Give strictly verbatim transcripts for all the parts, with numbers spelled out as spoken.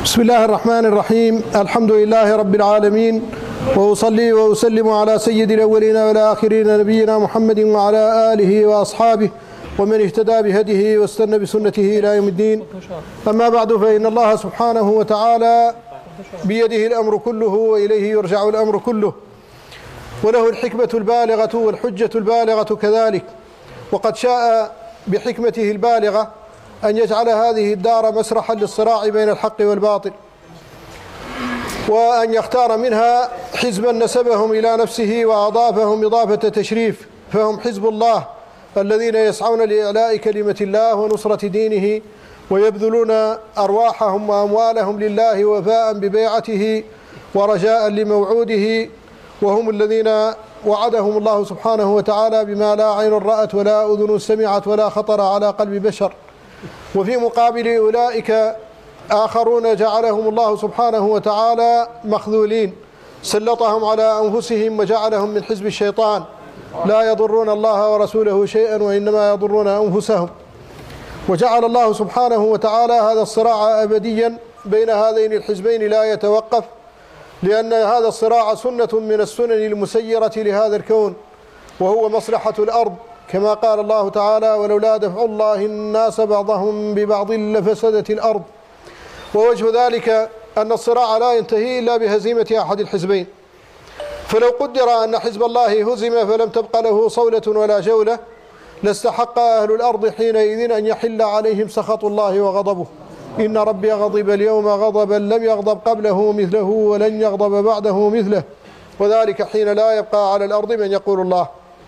بسم الله الرحمن الرحيم. الحمد لله رب العالمين، وأصلي وأسلم على سيد الأولين والآخرين نبينا محمد وعلى آله وأصحابه ومن اهتدى بهديه واستنى بسنته إلى يوم الدين. أما بعد، فإن الله سبحانه وتعالى بيده الأمر كله وإليه يرجع الأمر كله، وله الحكمة البالغة والحجة البالغة كذلك. وقد شاء بحكمته البالغة أن يجعل هذه الدار مسرحا للصراع بين الحق والباطل، وأن يختار منها حزبا نسبهم إلى نفسه وأضافهم إضافة تشريف، فهم حزب الله الذين يسعون لإعلاء كلمة الله ونصرة دينه، ويبذلون أرواحهم وأموالهم لله وفاء ببيعته ورجاء لموعوده، وهم الذين وعدهم الله سبحانه وتعالى بما لا عين رأت ولا أذن سمعت ولا خطر على قلب بشر. وفي مقابل أولئك آخرون جعلهم الله سبحانه وتعالى مخذولين، سلطهم على أنفسهم وجعلهم من حزب الشيطان، لا يضرون الله ورسوله شيئا وإنما يضرون أنفسهم. وجعل الله سبحانه وتعالى هذا الصراع أبديا بين هذين الحزبين لا يتوقف، لأن هذا الصراع سنة من السنن المسيرة لهذا الكون، وهو مصلحة الأرض، كما قال الله تعالى: ولولا دفع الله الناس بعضهم ببعض لفسدت الأرض. ووجه ذلك أن الصراع لا ينتهي إلا بهزيمة أحد الحزبين، فلو قدر أن حزب الله هزم فلم تبق له صولة ولا جولة، لاستحق أهل الأرض حينئذ أن يحل عليهم سخط الله وغضبه. إن ربي غضب اليوم غضبا لم يغضب قبله مثله ولن يغضب بعده مثله، وذلك حين لا يبقى على الأرض من يقول الله.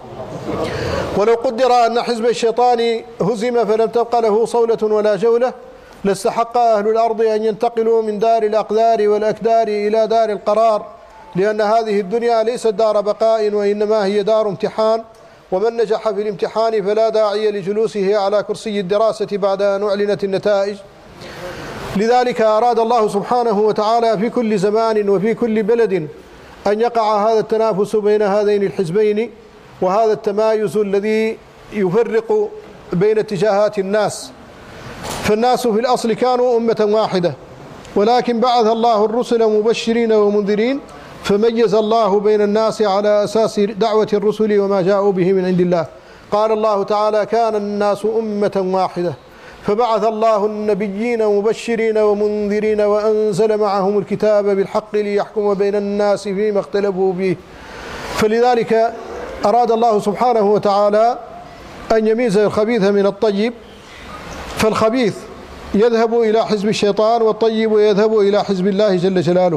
ولو قدر أن حزب الشيطان هزم فلم تبق له صولة ولا جولة، لاستحق أهل الأرض أن ينتقلوا من دار الأقدار والأكدار إلى دار القرار، لأن هذه الدنيا ليست دار بقاء وإنما هي دار امتحان، ومن نجح في الامتحان فلا داعي لجلوسه على كرسي الدراسة بعد أن أعلنت النتائج. لذلك أراد الله سبحانه وتعالى في كل زمان وفي كل بلد أن يقع هذا التنافس بين هذين الحزبين، وهذا التمايز الذي يفرق بين اتجاهات الناس. فالناس في الأصل كانوا أمة واحدة، ولكن بعث الله الرسل مبشرين ومنذرين، فميز الله بين الناس على أساس دعوة الرسل وما جاءوا به من عند الله. قال الله تعالى: كان الناس أمة واحدة فبعث الله النبيين مبشرين ومنذرين وأنزل معهم الكتاب بالحق ليحكم بين الناس فيما اختلفوا فيه. فلذلك أراد الله سبحانه وتعالى أن يميز الخبيث من الطيب، فالخبيث يذهب إلى حزب الشيطان والطيب يذهب إلى حزب الله جل جلاله.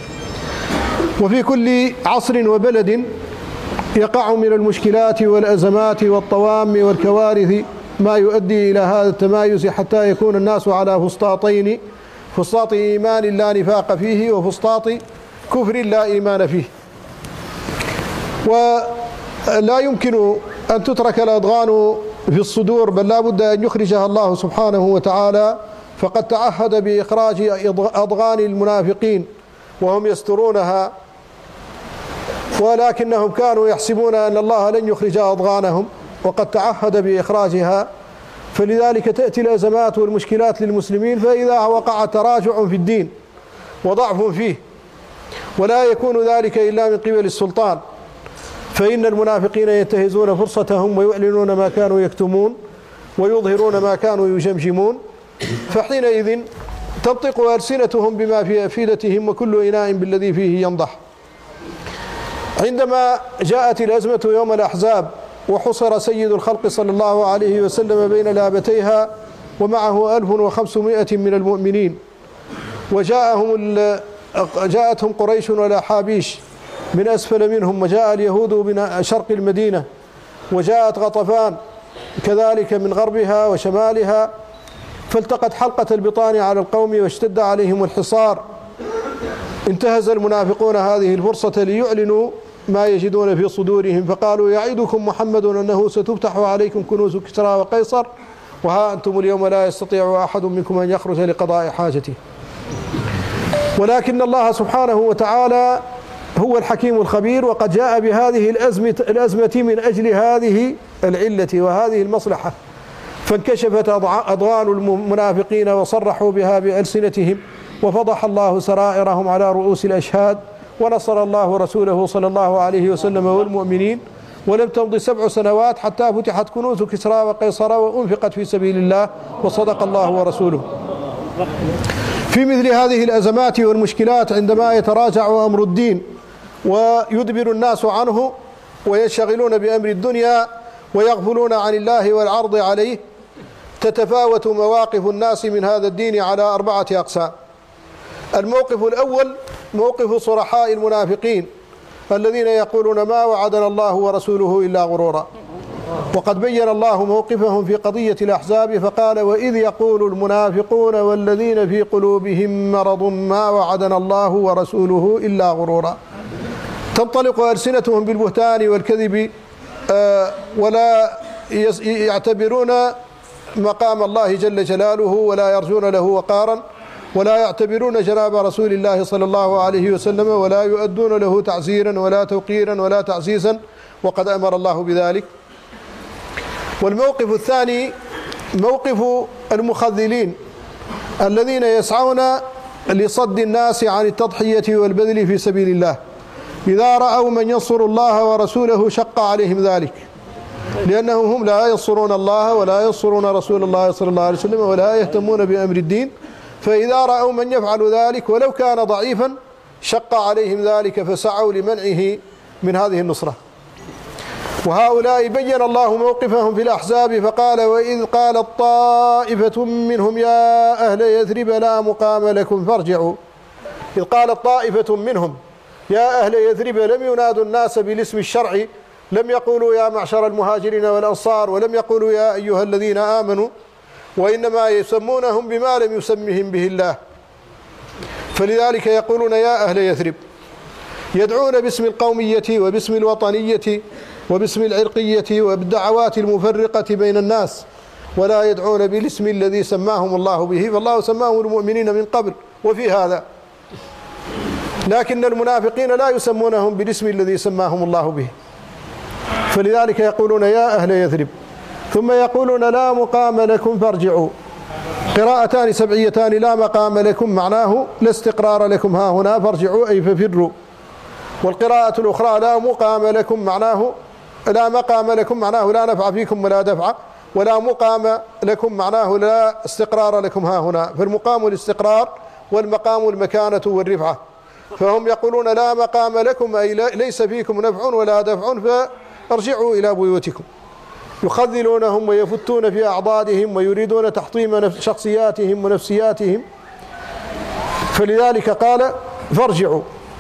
وفي كل عصر وبلد يقع من المشكلات والأزمات والطوام والكوارث ما يؤدي إلى هذا التمايز، حتى يكون الناس على فسطاطين: فسطاط إيمان لا نفاق فيه، وفسطاط كفر لا إيمان فيه. ولا يمكن أن تترك الأضغان في الصدور، بل لا بد أن يخرجها الله سبحانه وتعالى، فقد تعهد بإخراج أضغان المنافقين وهم يسترونها، ولكنهم كانوا يحسبون أن الله لن يخرج أضغانهم، وقد تعهد بإخراجها. فلذلك تأتي الأزمات والمشكلات للمسلمين، فإذا وقع تراجع في الدين وضعف فيه، ولا يكون ذلك إلا من قبل السلطان، فإن المنافقين ينتهزون فرصتهم ويعلنون ما كانوا يكتمون ويظهرون ما كانوا يجمجمون، فحينئذ تنطق ألسنتهم بما في أفئدتهم، وكل إناء بالذي فيه ينضح. عندما جاءت الأزمة يوم الأحزاب وحصر سيد الخلق صلى الله عليه وسلم بين لابتيها ومعه ألف وخمسمائة من المؤمنين، وجاءهم جاءتهم قريش والأحابيش من أسفل منهم، وجاء اليهود من شرق المدينة، وجاءت غطفان كذلك من غربها وشمالها، فالتقت حلقة البطان على القوم واشتد عليهم الحصار. انتهز المنافقون هذه الفرصة ليعلنوا ما يجدون في صدورهم، فقالوا: يعدكم محمد أنه ستفتح عليكم كنوز كسرى وقيصر، وها أنتم اليوم لا يستطيع أحد منكم أن يخرج لقضاء حاجته. ولكن الله سبحانه وتعالى هو الحكيم الخبير، وقد جاء بهذه الأزمة, الأزمة من أجل هذه العلة وهذه المصلحة، فانكشفت أضغان المنافقين وصرحوا بها بألسنتهم وفضح الله سرائرهم على رؤوس الأشهاد، ونصر الله رسوله صلى الله عليه وسلم والمؤمنين، ولم تمض سبع سنوات حتى فتحت كنوز كسرى وقيصر وأنفقت في سبيل الله، وصدق الله ورسوله. في مثل هذه الأزمات والمشكلات عندما يتراجع أمر الدين ويدبر الناس عنه وينشغلون بأمر الدنيا ويغفلون عن الله والعرض عليه، تتفاوت مواقف الناس من هذا الدين على أربعة أقسام. الموقف الأول موقف صرحاء المنافقين الذين يقولون ما وعدنا الله ورسوله إلا غرورا، وقد بين الله موقفهم في قضية الأحزاب فقال: وإذ يقول المنافقون والذين في قلوبهم مرض ما وعدنا الله ورسوله إلا غرورا. تنطلق ألسنتهم بالبهتان والكذب ولا يعتبرون مقام الله جل جلاله ولا يرجون له وقارا، ولا يعتبرون جناب رسول الله صلى الله عليه وسلم، ولا يؤدون له تعزيرا ولا توقيرا ولا تعزيزا، وقد أمر الله بذلك. والموقف الثاني موقف المخذلين الذين يسعون لصد الناس عن التضحية والبذل في سبيل الله، إذا رأوا من ينصر الله ورسوله شق عليهم ذلك، لأنهم هم لا ينصرون الله ولا ينصرون رسول الله صلى الله عليه وسلم ولا يهتمون بأمر الدين، فإذا رأوا من يفعل ذلك ولو كان ضعيفا شق عليهم ذلك فسعوا لمنعه من هذه النصرة. وهؤلاء بين الله موقفهم في الأحزاب فقال: وإذ قالت طائفة منهم يا أهل يثرب لا مقام لكم فارجعوا. إذ قالت طائفة منهم يا أهل يثرب لم ينادوا الناس بالاسم الشرعي، لم يقولوا يا معشر المهاجرين والأنصار، ولم يقولوا يا أيها الذين آمنوا، وإنما يسمونهم بما لم يسمهم به الله، فلذلك يقولون يا أهل يثرب، يدعون باسم القومية وباسم الوطنية وباسم العرقية وبالدعوات المفرقة بين الناس، ولا يدعون بالاسم الذي سماهم الله به، فالله سماهم المؤمنين من قبل وفي هذا، لكن المنافقين لا يسمونهم بالاسم الذي سماهم الله به، فلذلك يقولون يا أهل يثرب. ثم يقولون لا مقام لكم فارجعوا. قراءتان سبعيتان: لا مقام لكم معناه لا استقرار لكم ها هنا فارجعوا أي ففروا. والقراءة الأخرى لا مقام لكم معناه لا مقام لكم معناه لا نفع فيكم ولا دفع، ولا مقام لكم معناه لا استقرار لكم ها هنا، فالمقام الاستقرار والمقام المكانة والرفعة. فهم يقولون لا مقام لكم أي ليس فيكم نفع ولا دفع فارجعوا إلى بيوتكم، يخذلونهم ويفتون في أعضادهم ويريدون تحطيم شخصياتهم ونفسياتهم، فلذلك قال فارجعوا.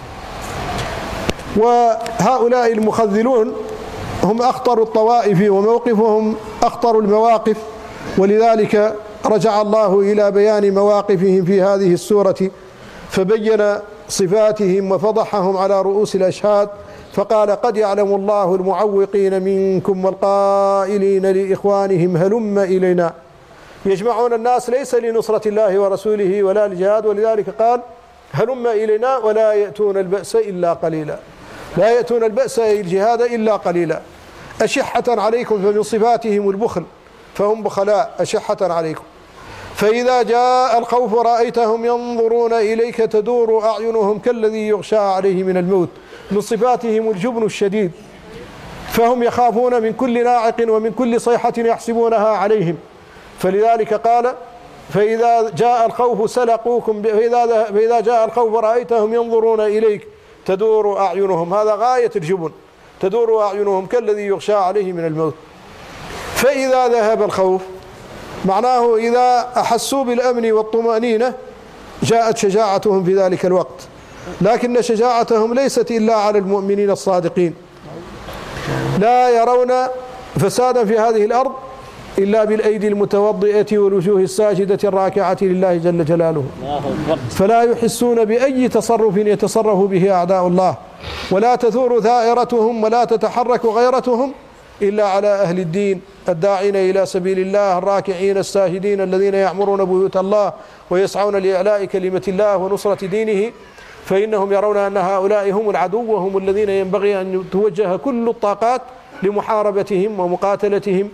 وهؤلاء المخذلون هم أخطر الطوائف وموقفهم أخطر المواقف، ولذلك رجع الله إلى بيان مواقفهم في هذه السورة فبين صفاتهم وفضحهم على رؤوس الأشهاد، فقال قد يعلم الله المعوقين منكم والقائلين لإخوانهم هلم إلينا. يجمعون الناس ليس لنصرة الله ورسوله ولا للجهاد، ولذلك قال هلم إلينا ولا يأتون البأس إلا قليلا، لا يأتون البأس أي الجهاد إلا قليلا. أشحة عليكم، فمن صفاتهم البخل فهم بخلاء أشحة عليكم. فإذا جاء الخوف رأيتهم ينظرون إليك تدور أعينهم كالذي يغشى عليه من الموت، من صفاتهم الجبن الشديد، فهم يخافون من كل ناعق ومن كل صيحة يحسبونها عليهم، فلذلك قال فإذا جاء الخوف سلقوكم فإذا, فإذا جاء الخوف رأيتهم ينظرون إليك تدور أعينهم، هذا غاية الجبن، تدور أعينهم كالذي يغشى عليه من الموت. فإذا ذهب الخوف معناه إذا أحسوا بالأمن والطمأنينة جاءت شجاعتهم في ذلك الوقت، لكن شجاعتهم ليست إلا على المؤمنين الصادقين، لا يرون فسادا في هذه الأرض إلا بالأيدي المتوضئة والوجوه الساجدة الراكعة لله جل جلاله، فلا يحسون بأي تصرف يتصرف به أعداء الله، ولا تثور ثائرتهم ولا تتحرك غيرتهم إلا على أهل الدين الداعين إلى سبيل الله الراكعين الساجدين الذين يعمرون بيوت الله ويسعون لإعلاء كلمة الله ونصرة دينه، فإنهم يرون أن هؤلاء هم العدو وهم الذين ينبغي أن توجه كل الطاقات لمحاربتهم ومقاتلتهم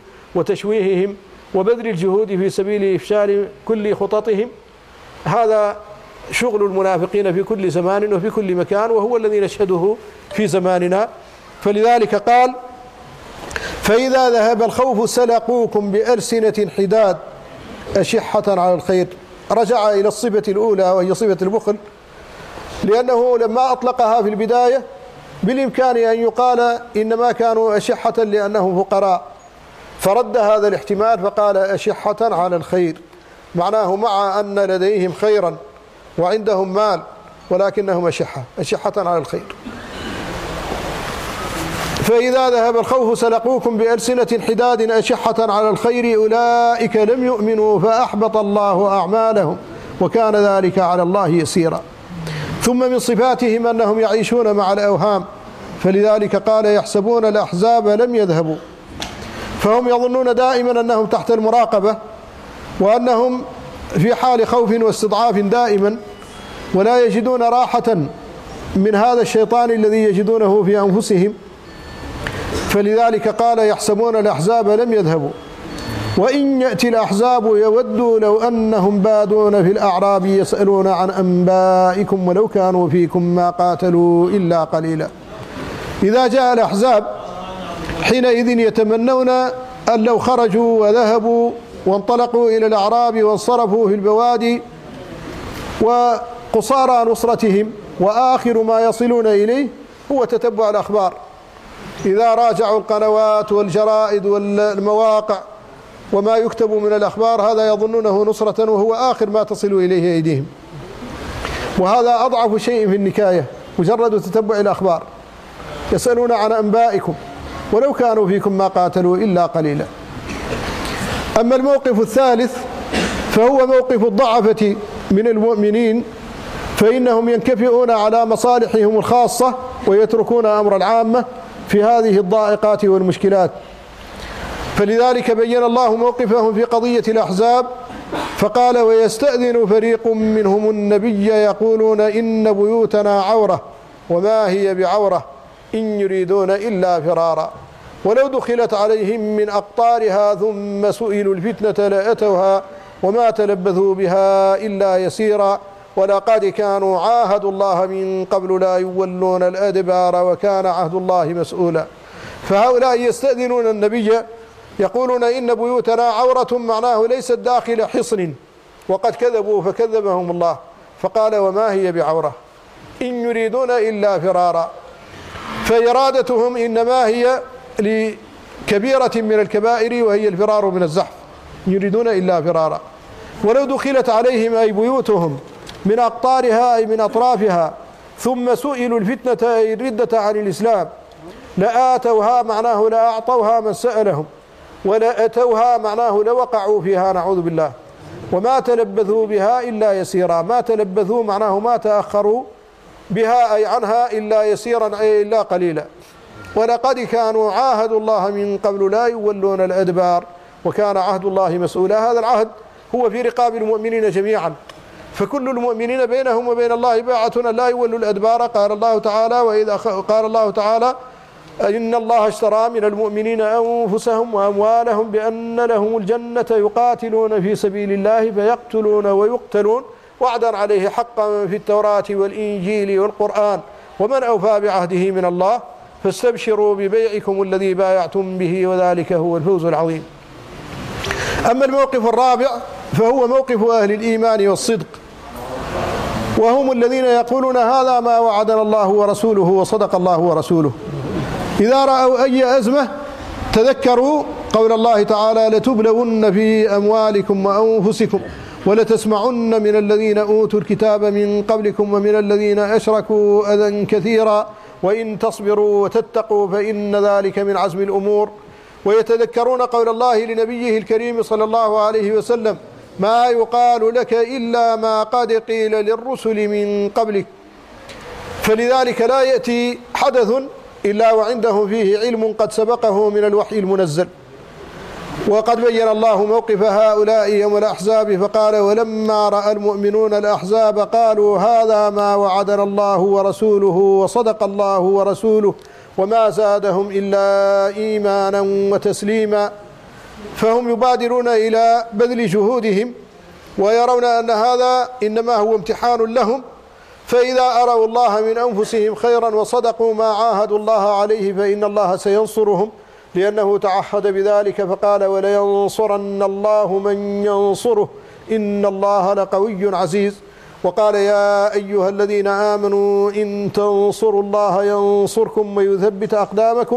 وتشويههم وبذل الجهود في سبيل إفشال كل خططهم. هذا شغل المنافقين في كل زمان وفي كل مكان، وهو الذي نشهده في زماننا. فلذلك قال: فإذا ذهب الخوف سلقوكم بألسنة حداد أشحة على الخير. رجع إلى الصفة الأولى وهي صفة البخل، لأنه لما أطلقها في البداية بالإمكان أن يقال إنما كانوا أشحة لأنهم فقراء، فرد هذا الاحتمال فقال أشحة على الخير، معناه مع أن لديهم خيرا وعندهم مال ولكنهم أشحة أشحة على الخير. فإذا ذهب الخوف سلقوكم بألسنة حداد أشحة على الخير أولئك لم يؤمنوا فأحبط الله أعمالهم وكان ذلك على الله يسيرا. ثم من صفاتهم أنهم يعيشون مع الأوهام، فلذلك قال: يحسبون الأحزاب لم يذهبوا، فهم يظنون دائما أنهم تحت المراقبة وأنهم في حال خوف واستضعاف دائما، ولا يجدون راحة من هذا الشيطان الذي يجدونه في أنفسهم. فلذلك قال: يحسبون الأحزاب لم يذهبوا، وإن يأتي الأحزاب يودوا لو أنهم بادون في الأعراب يسألون عن أنبائكم ولو كانوا فيكم ما قاتلوا إلا قليلا. إذا جاء الأحزاب حينئذ يتمنون أن لو خرجوا وذهبوا وانطلقوا إلى الأعراب وانصرفوا في البوادي، وقصارى نصرتهم وآخر ما يصلون إليه هو تتبع الأخبار. إذا راجعوا القنوات والجرائد والمواقع وما يكتب من الأخبار هذا يظنونه نصرة، وهو آخر ما تصل إليه أيديهم، وهذا أضعف شيء في النكاية، مجرد تتبع الأخبار. يسألون عن أنبائكم ولو كانوا فيكم ما قاتلوا إلا قليلا. أما الموقف الثالث فهو موقف الضعفة من المؤمنين، فإنهم ينكفئون على مصالحهم الخاصة ويتركون أمر العامة في هذه الضائقات والمشكلات. فلذلك بين الله موقفهم في قضية الأحزاب فقال: ويستأذن فريق منهم النبي يقولون إن بيوتنا عورة وما هي بعورة إن يريدون إلا فرارا ولو دخلت عليهم من أقطارها ثم سئلوا الفتنة لأتوها وما تلبثوا بها إلا يسيرا ولقد كانوا عاهدوا الله من قبل لا يولون الأدبار وكان عهد الله مسؤولا. فهؤلاء يستأذنون النبي يقولون إن بيوتنا عورة، معناه ليست داخل حصن، وقد كذبوا فكذبهم الله فقال: وما هي بعورة إن يريدون إلا فرارا. فإرادتهم إنما هي لكبيرة من الكبائر وهي الفرار من الزحف، يريدون إلا فرارا. ولو دخلت عليهم أي بيوتهم من أقطارها أي من أطرافها ثم سئلوا الفتنة أي الردة عن الإسلام لآتوها، معناه لأعطوها من سألهم، ولأتوها معناه لوقعوا فيها نعوذ بالله، وما تلبثوا بها إلا يسيرا. ما تلبثوا معناه ما تأخروا بها أي عنها إلا يسيرا أي إلا قليلا. ولقد كانوا عاهدوا الله من قبل لا يولون الأدبار وكان عهد الله مسؤولا. هذا العهد هو في رقاب المؤمنين جميعا، فكل المؤمنين بينهم وبين الله باعة لا يولوا الأدبار. قال الله تعالى: وإذا قال الله تعالى: إن الله اشترى من المؤمنين أنفسهم وأموالهم بأن لهم الجنة يقاتلون في سبيل الله فيقتلون ويقتلون وعدا عليه حقا في التوراة والإنجيل والقرآن ومن أوفى بعهده من الله فاستبشروا ببيعكم الذي بايعتم به وذلك هو الفوز العظيم. أما الموقف الرابع فهو موقف أهل الإيمان والصدق، وهم الذين يقولون: هذا ما وعدنا الله ورسوله وصدق الله ورسوله. إذا رأوا أي أزمة تذكروا قول الله تعالى: لتبلون في أموالكم وأنفسكم ولتسمعن من الذين أوتوا الكتاب من قبلكم ومن الذين أشركوا أذى كثيرا وإن تصبروا وتتقوا فإن ذلك من عزم الأمور. ويتذكرون قول الله لنبيه الكريم صلى الله عليه وسلم: ما يقال لك إلا ما قد قيل للرسل من قبلك. فلذلك لا يأتي حدث إلا وعنده فيه علم قد سبقه من الوحي المنزل. وقد بين الله موقف هؤلاء يوم الأحزاب فقال: ولما رأى المؤمنون الأحزاب قالوا هذا ما وعدنا الله ورسوله وصدق الله ورسوله وما زادهم إلا إيمانا وتسليما. فهم يبادرون إلى بذل جهودهم ويرون أن هذا إنما هو امتحان لهم، فإذا أروا الله من أنفسهم خيرا وصدقوا ما عاهدوا الله عليه فإن الله سينصرهم، لأنه تعهد بذلك فقال: ولينصرن الله من ينصره إن الله لقوي عزيز. وقال: يا أيها الذين آمنوا إن تنصروا الله ينصركم ويثبت أقدامكم.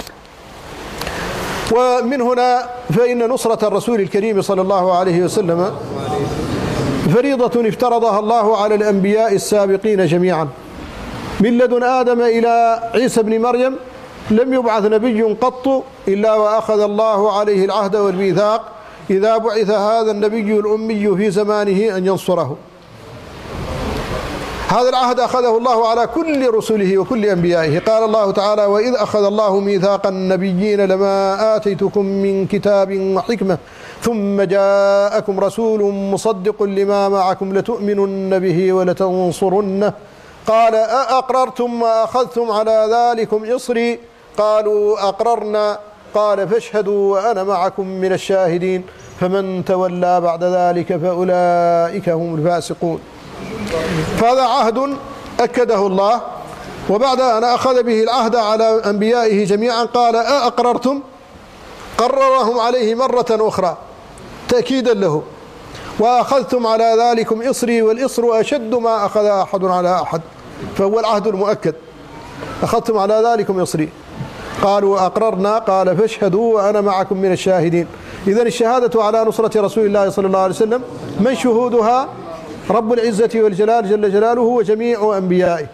ومن هنا فإن نصرة الرسول الكريم صلى الله عليه وسلم فريضة افترضها الله على الأنبياء السابقين جميعا، من لدن آدم إلى عيسى بن مريم لم يبعث نبي قط إلا وأخذ الله عليه العهد والميثاق إذا بعث هذا النبي الأمي في زمانه أن ينصره. هذا العهد أخذه الله على كل رسله وكل أنبيائه. قال الله تعالى: وإذ أخذ الله ميثاق النبيين لما آتيتكم من كتاب وحكمة ثم جاءكم رسول مصدق لما معكم لتؤمنن به ولتنصرنه قال: أأقررتم وأخذتم على ذلكم إصري قالوا أقررنا قال فاشهدوا وأنا معكم من الشاهدين فمن تولى بعد ذلك فأولئك هم الفاسقون. فهذا عهد أكده الله، وبعد أن أخذ به العهد على أنبيائه جميعا قال: أأقررتم، قررهم عليه مرة أخرى تأكيدا له. وأخذتم على ذلكم إصري، والإصر أشد ما أخذ أحد على أحد، فهو العهد المؤكد. أخذتم على ذلكم إصري قالوا أقررنا قال فاشهدوا وأنا معكم من الشاهدين. إذن الشهادة على نصرة رسول الله صلى الله عليه وسلم من شهودها رب العزة والجلال جل جلاله وجميع أنبيائه.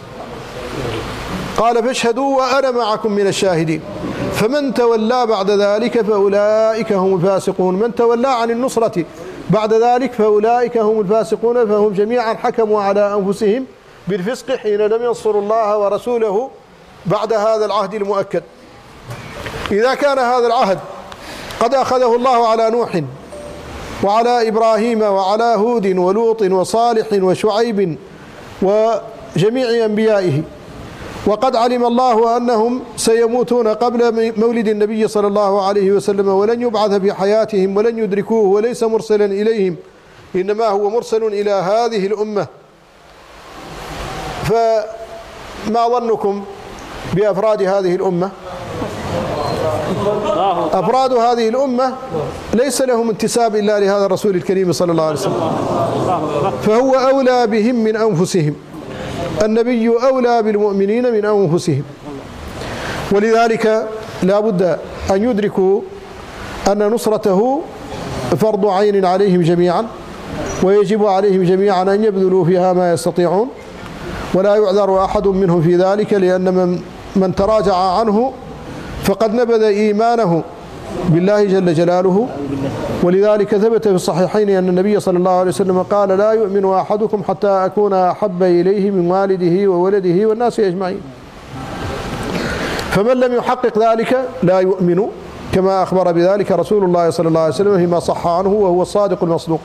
قال فاشهدوا وأنا معكم من الشاهدين فمن تولى بعد ذلك فأولئك هم الفاسقون. من تولى عن النصرة بعد ذلك فأولئك هم الفاسقون، فهم جميعا حكموا على أنفسهم بالفسق حين لم ينصروا الله ورسوله بعد هذا العهد المؤكد. إذا كان هذا العهد قد أخذه الله على نوح وعلى إبراهيم وعلى هود ولوط وصالح وشعيب وجميع أنبيائه، وقد علم الله أنهم سيموتون قبل مولد النبي صلى الله عليه وسلم ولن يبعث في حياتهم ولن يدركوه وليس مرسلا إليهم، إنما هو مرسل إلى هذه الأمة، فما ظنكم بأفراد هذه الأمة؟ أفراد هذه الأمة ليس لهم انتساب إلا لهذا الرسول الكريم صلى الله عليه وسلم، فهو أولى بهم من أنفسهم. النبي أولى بالمؤمنين من أنفسهم، ولذلك لا بد أن يدركوا أن نصرته فرض عين عليهم جميعا، ويجب عليهم جميعا أن يبذلوا فيها ما يستطيعون، ولا يعذر أحد منهم في ذلك، لأن من, من تراجع عنه فقد نبذ إيمانه بالله جل جلاله. ولذلك ثبت في الصحيحين أن النبي صلى الله عليه وسلم قال: لا يؤمن أحدكم حتى أكون أحب إليه من والده وولده والناس أجمعين. فمن لم يحقق ذلك لا يؤمن، كما أخبر بذلك رسول الله صلى الله عليه وسلم فيما صح عنه وهو الصادق المصدوق.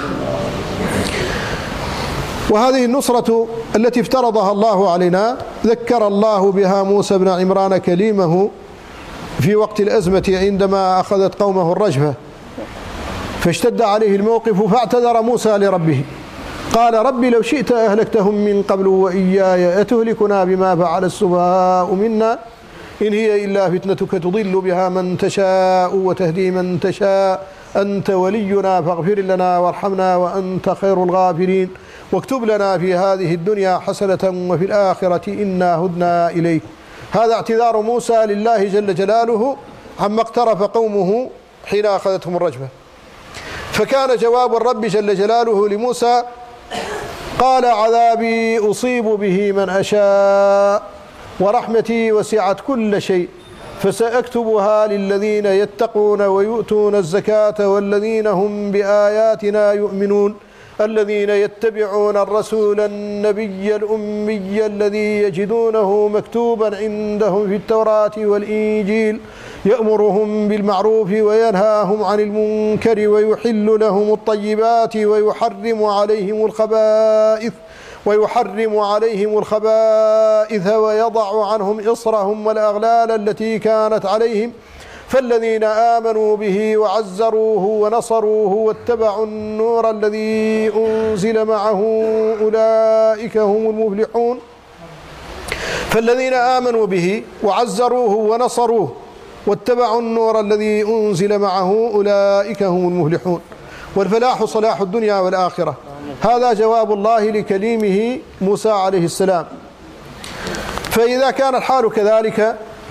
وهذه النصرة التي افترضها الله علينا ذكر الله بها موسى بن عمران كليمه في وقت الأزمة عندما أخذت قومه الرجفة، فاشتد عليه الموقف فاعتذر موسى لربه قال: رب لو شئت أهلكتهم من قبل وإياي أتهلكنا بما فعل السفهاء منا إن هي إلا فتنتك تضل بها من تشاء وتهدي من تشاء أنت ولينا فاغفر لنا وارحمنا وأنت خير الغافرين واكتب لنا في هذه الدنيا حسنة وفي الآخرة إنا هدنا إليك. هذا اعتذار موسى لله جل جلاله عما اقترف قومه حين أخذتهم الرجفة. فكان جواب الرب جل جلاله لموسى: قال عذابي أصيب به من أشاء ورحمتي وسعت كل شيء فسأكتبها للذين يتقون ويؤتون الزكاة والذين هم بآياتنا يؤمنون الذين يتبعون الرسول النبي الأمي الذي يجدونه مكتوبا عندهم في التوراة والإنجيل يأمرهم بالمعروف وينهاهم عن المنكر ويحل لهم الطيبات ويحرم عليهم الخبائث ويحرم عليهم الخبائث ويضع عنهم إصرهم والأغلال التي كانت عليهم فالذين آمنوا به وعزروه ونصروه واتبعوا النور الذي أنزل معه أولئك هم المفلحون. فالذين آمنوا به وعزروه ونصروه واتبعوا النور الذي أنزل معه أولئك هم المفلحون. والفلاح صلاح الدنيا والآخرة. هذا جواب الله لكليمه موسى عليه السلام. فإذا كان الحال كذلك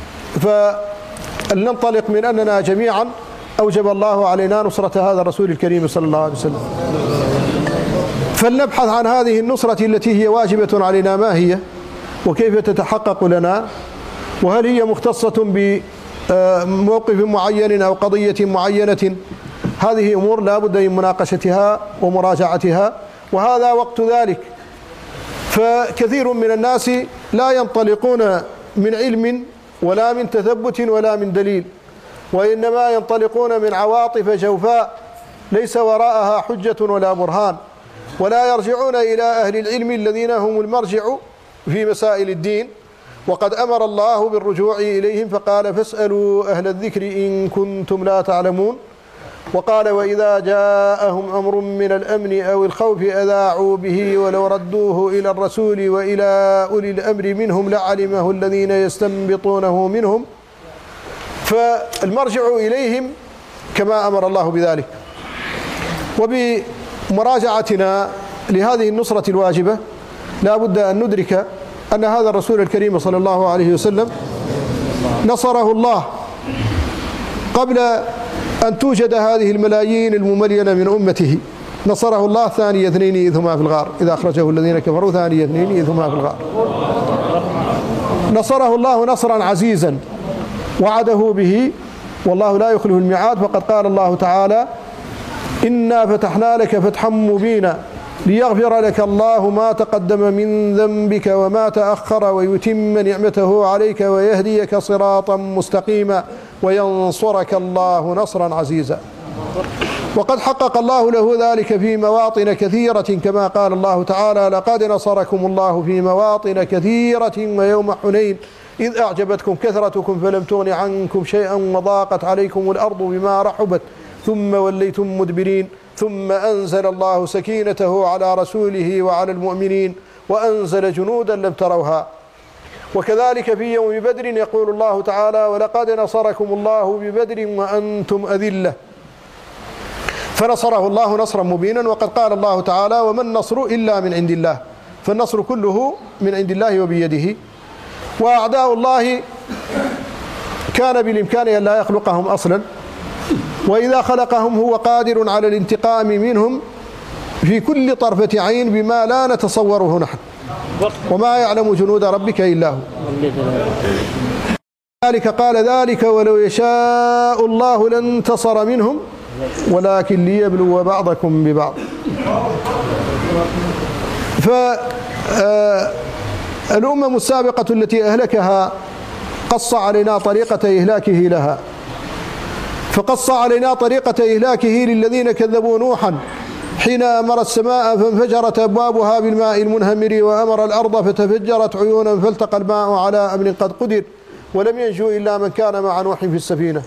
فلننطلق من أننا جميعا أوجب الله علينا نصرة هذا الرسول الكريم صلى الله عليه وسلم. فلنبحث عن هذه النصرة التي هي واجبة علينا، ما هي وكيف تتحقق لنا، وهل هي مختصة بموقف معين أو قضية معينة. هذه أمور لا بد من مناقشتها ومراجعتها، وهذا وقت ذلك. فكثير من الناس لا ينطلقون من علم ولا من تثبت ولا من دليل، وإنما ينطلقون من عواطف جوفاء ليس وراءها حجة ولا برهان، ولا يرجعون إلى أهل العلم الذين هم المرجع في مسائل الدين. وقد أمر الله بالرجوع إليهم فقال فاسألوا أهل الذكر إن كنتم لا تعلمون. وقال وإذا جاءهم أمر من الأمن أو الخوف أذاعوا به ولو ردوه إلى الرسول وإلى أولي الأمر منهم لعلمه الذين يستنبطونه منهم. فالمرجع إليهم كما أمر الله بذلك. وبمراجعتنا لهذه النصرة الواجبة لا بد أن ندرك أن هذا الرسول الكريم صلى الله عليه وسلم نصره الله قبل أن توجد هذه الملايين المملينة من أمته. نصره الله ثاني اثنين إذ هما في الغار إذا أخرجه الذين كفروا ثاني اثنين إذ هما في الغار. نصره الله نصرا عزيزا وعده به، والله لا يخلف الميعاد. فقد قال الله تعالى إنا فتحنا لك فتحا مبينا ليغفر لك الله ما تقدم من ذنبك وما تأخر ويتم نعمته عليك ويهديك صراطا مستقيما وينصرك الله نصرا عزيزا. وقد حقق الله له ذلك في مواطن كثيرة كما قال الله تعالى لقد نصركم الله في مواطن كثيرة ويوم حنين إذ أعجبتكم كثرتكم فلم تغن عنكم شيئا وضاقت عليكم الأرض بما رحبت ثم وليتم مدبرين ثم أنزل الله سكينته على رسوله وعلى المؤمنين وأنزل جنودا لم تروها. وكذلك في يوم بدر يقول الله تعالى ولقد نصركم الله ببدر وأنتم أذلة. فنصره الله نصرا مبينا. وقد قال الله تعالى وما النصر إلا من عند الله، فالنصر كله من عند الله وبيده. وأعداء الله كان بالإمكان أن لا يخلقهم أصلا، وإذا خلقهم هو قادر على الانتقام منهم في كل طرفة عين بما لا نتصوره نحن، وما يعلم جنود ربك إلا هو. ذلك قال ذلك ولو يشاء الله لانتصر منهم ولكن ليبلو بعضكم ببعض. فالأمم السابقة التي أهلكها قص علينا طريقة إهلاكه لها، فقص علينا طريقة إهلاكه للذين كذبوا نوحا حين أمر السماء فانفجرت أبوابها بالماء المنهمر وأمر الأرض فتفجرت عيونا فالتقى الماء على أمر قد قدر ولم ينجو إلا من كان مع نوح في السفينة.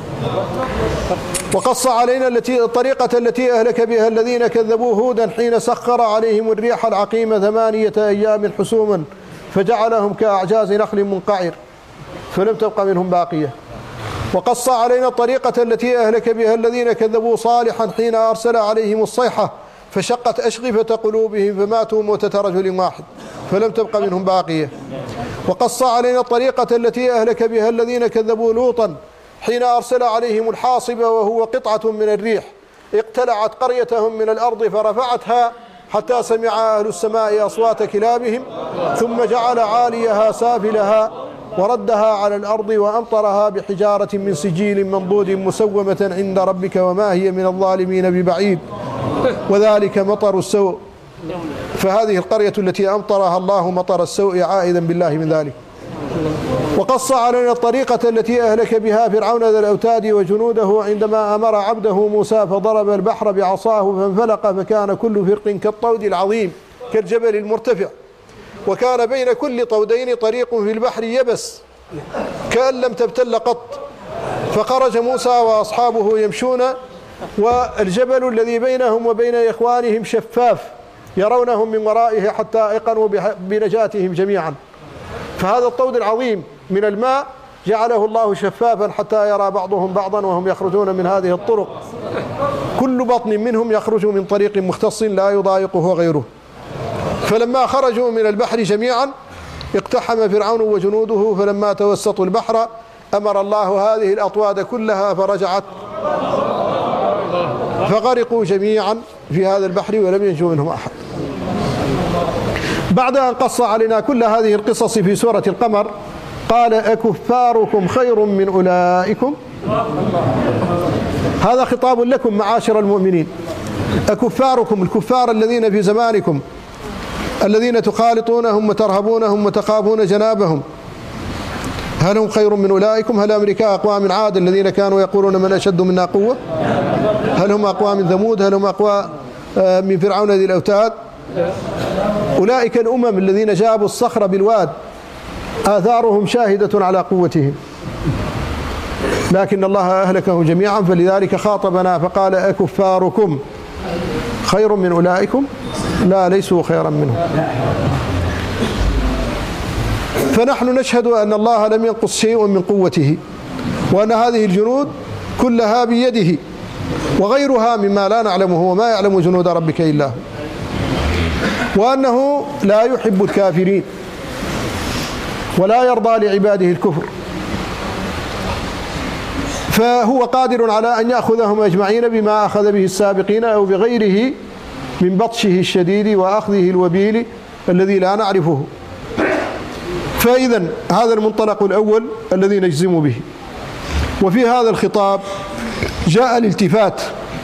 وقص علينا التي الطريقة التي أهلك بها الذين كذبوا هودا حين سخر عليهم الريح العقيم ثمانية أيام حسوما فجعلهم كأعجاز نخل منقعر فلم تبق منهم باقية. وقص علينا الطريقة التي أهلك بها الذين كذبوا صالحا حين أرسل عليهم الصيحة فشقت أشغفة قلوبهم فماتوا موتة رجل واحد فلم تبق منهم باقية. وقص علينا الطريقة التي أهلك بها الذين كذبوا لوطا حين أرسل عليهم الحاصب وهو قطعة من الريح اقتلعت قريتهم من الأرض فرفعتها حتى سمع أهل السماء أصوات كلابهم ثم جعل عاليها سافلها وردها على الأرض وأمطرها بحجارة من سجيل منضود مسومة عند ربك وما هي من الظالمين ببعيد وذلك مطر السوء. فهذه القرية التي أمطرها الله مطر السوء عائدا بالله من ذلك. وقص علينا الطريقة التي أهلك بها فرعون ذا الأوتاد وجنوده عندما أمر عبده موسى فضرب البحر بعصاه فانفلق فكان كل فرق كالطود العظيم كالجبل المرتفع وكان بين كل طودين طريق في البحر يبس كأن لم تبتل قط فخرج موسى وأصحابه يمشون والجبل الذي بينهم وبين إخوانهم شفاف يرونهم من ورائه حتى أيقنوا بنجاتهم جميعا. فهذا الطود العظيم من الماء جعله الله شفافا حتى يرى بعضهم بعضا وهم يخرجون من هذه الطرق، كل بطن منهم يخرج من طريق مختص لا يضايقه غيره. فلما خرجوا من البحر جميعا اقتحم فرعون وجنوده، فلما توسطوا البحر أمر الله هذه الأطواد كلها فرجعت فغرقوا جميعا في هذا البحر ولم ينجو منهم أحد. بعد أن قص علينا كل هذه القصص في سورة القمر قال: أكفاركم خير من أولئكم؟ هذا خطاب لكم معاشر المؤمنين. أكفاركم، الكفار الذين في زمانكم الذين تخالطونهم وترهبونهم وتخافون جنابهم، هل هم خير من أولئكم؟ هل أمريكا أقوى من عاد الذين كانوا يقولون من أشد منا قوة؟ هل هم أقوى من ثمود؟ هل هم أقوى من فرعون ذي الأوتاد؟ أولئك الأمم الذين جابوا الصخر بالواد آثارهم شاهدة على قوتهم، لكن الله أهلكهم جميعا. فلذلك خاطبنا فقال: أكفاركم خير من أولئكم؟ لا، ليسوا خيرا منهم. فنحن نشهد أن الله لم ينقص شيء من قوته، وأن هذه الجنود كلها بيده، وغيرها مما لا نعلمه، وما يعلم جنود ربك إلا هو، وأنه لا يحب الكافرين ولا يرضى لعباده الكفر، فهو قادر على أن يأخذهم أجمعين بما أخذ به السابقين أو بغيره من بطشه الشديد وأخذه الوبيل الذي لا نعرفه. فإذا هذا المنطلق الأول الذي نجزم به. وفي هذا الخطاب جاء الالتفات،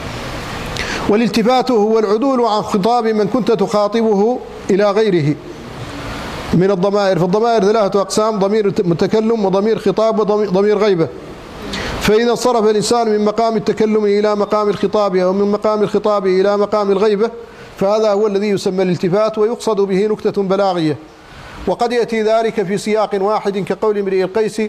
والالتفات هو العدول عن خطاب من كنت تخاطبه إلى غيره من الضمائر. فالضمائر ثلاثة أقسام: ضمير متكلم وضمير خطاب وضمير غيبة. فإذا انصرف الإنسان من مقام التكلم إلى مقام الخطاب أو من مقام الخطاب إلى مقام الغيبة فهذا هو الذي يسمى الالتفات، ويقصد به نكتة بلاغية. وقد يأتي ذلك في سياق واحد كقول امرئ القيس: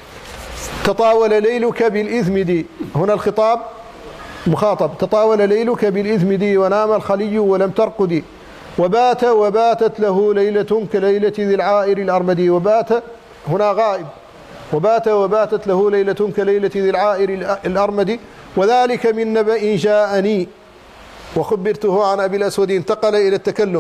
تطاول ليلك بالإثمد. هنا الخطاب مخاطب: تطاول ليلك بالإثمد ونام الخلي ولم ترقدي، وبات وباتت له ليلة كليلة ذي العائر الأرمدي. وبات هنا غائب، وبات وباتت له ليلة كليلة ذي العائر الأرمدي، وذلك من نبأ جاءني وخبرته عن أبي الأسود. انتقل إلى التكلم،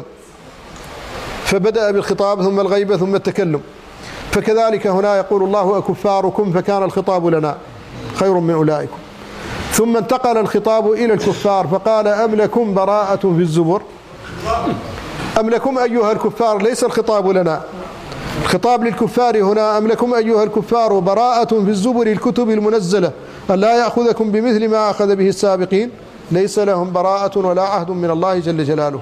فبدأ بالخطاب ثم الغيبة ثم التكلم. فكذلك هنا يقول الله: أكفاركم، فكان الخطاب لنا خير من أولئكم. ثم انتقل الخطاب إلى الكفار فقال: أم لكم براءة في الزبر؟ أم لكم أيها الكفار، ليس الخطاب لنا، الخطاب للكفار هنا: أم لكم أيها الكفار براءة في الزبر الكتب المنزلة أن لا يأخذكم بمثل ما أخذ به السابقين؟ ليس لهم براءة ولا عهد من الله جل جلاله.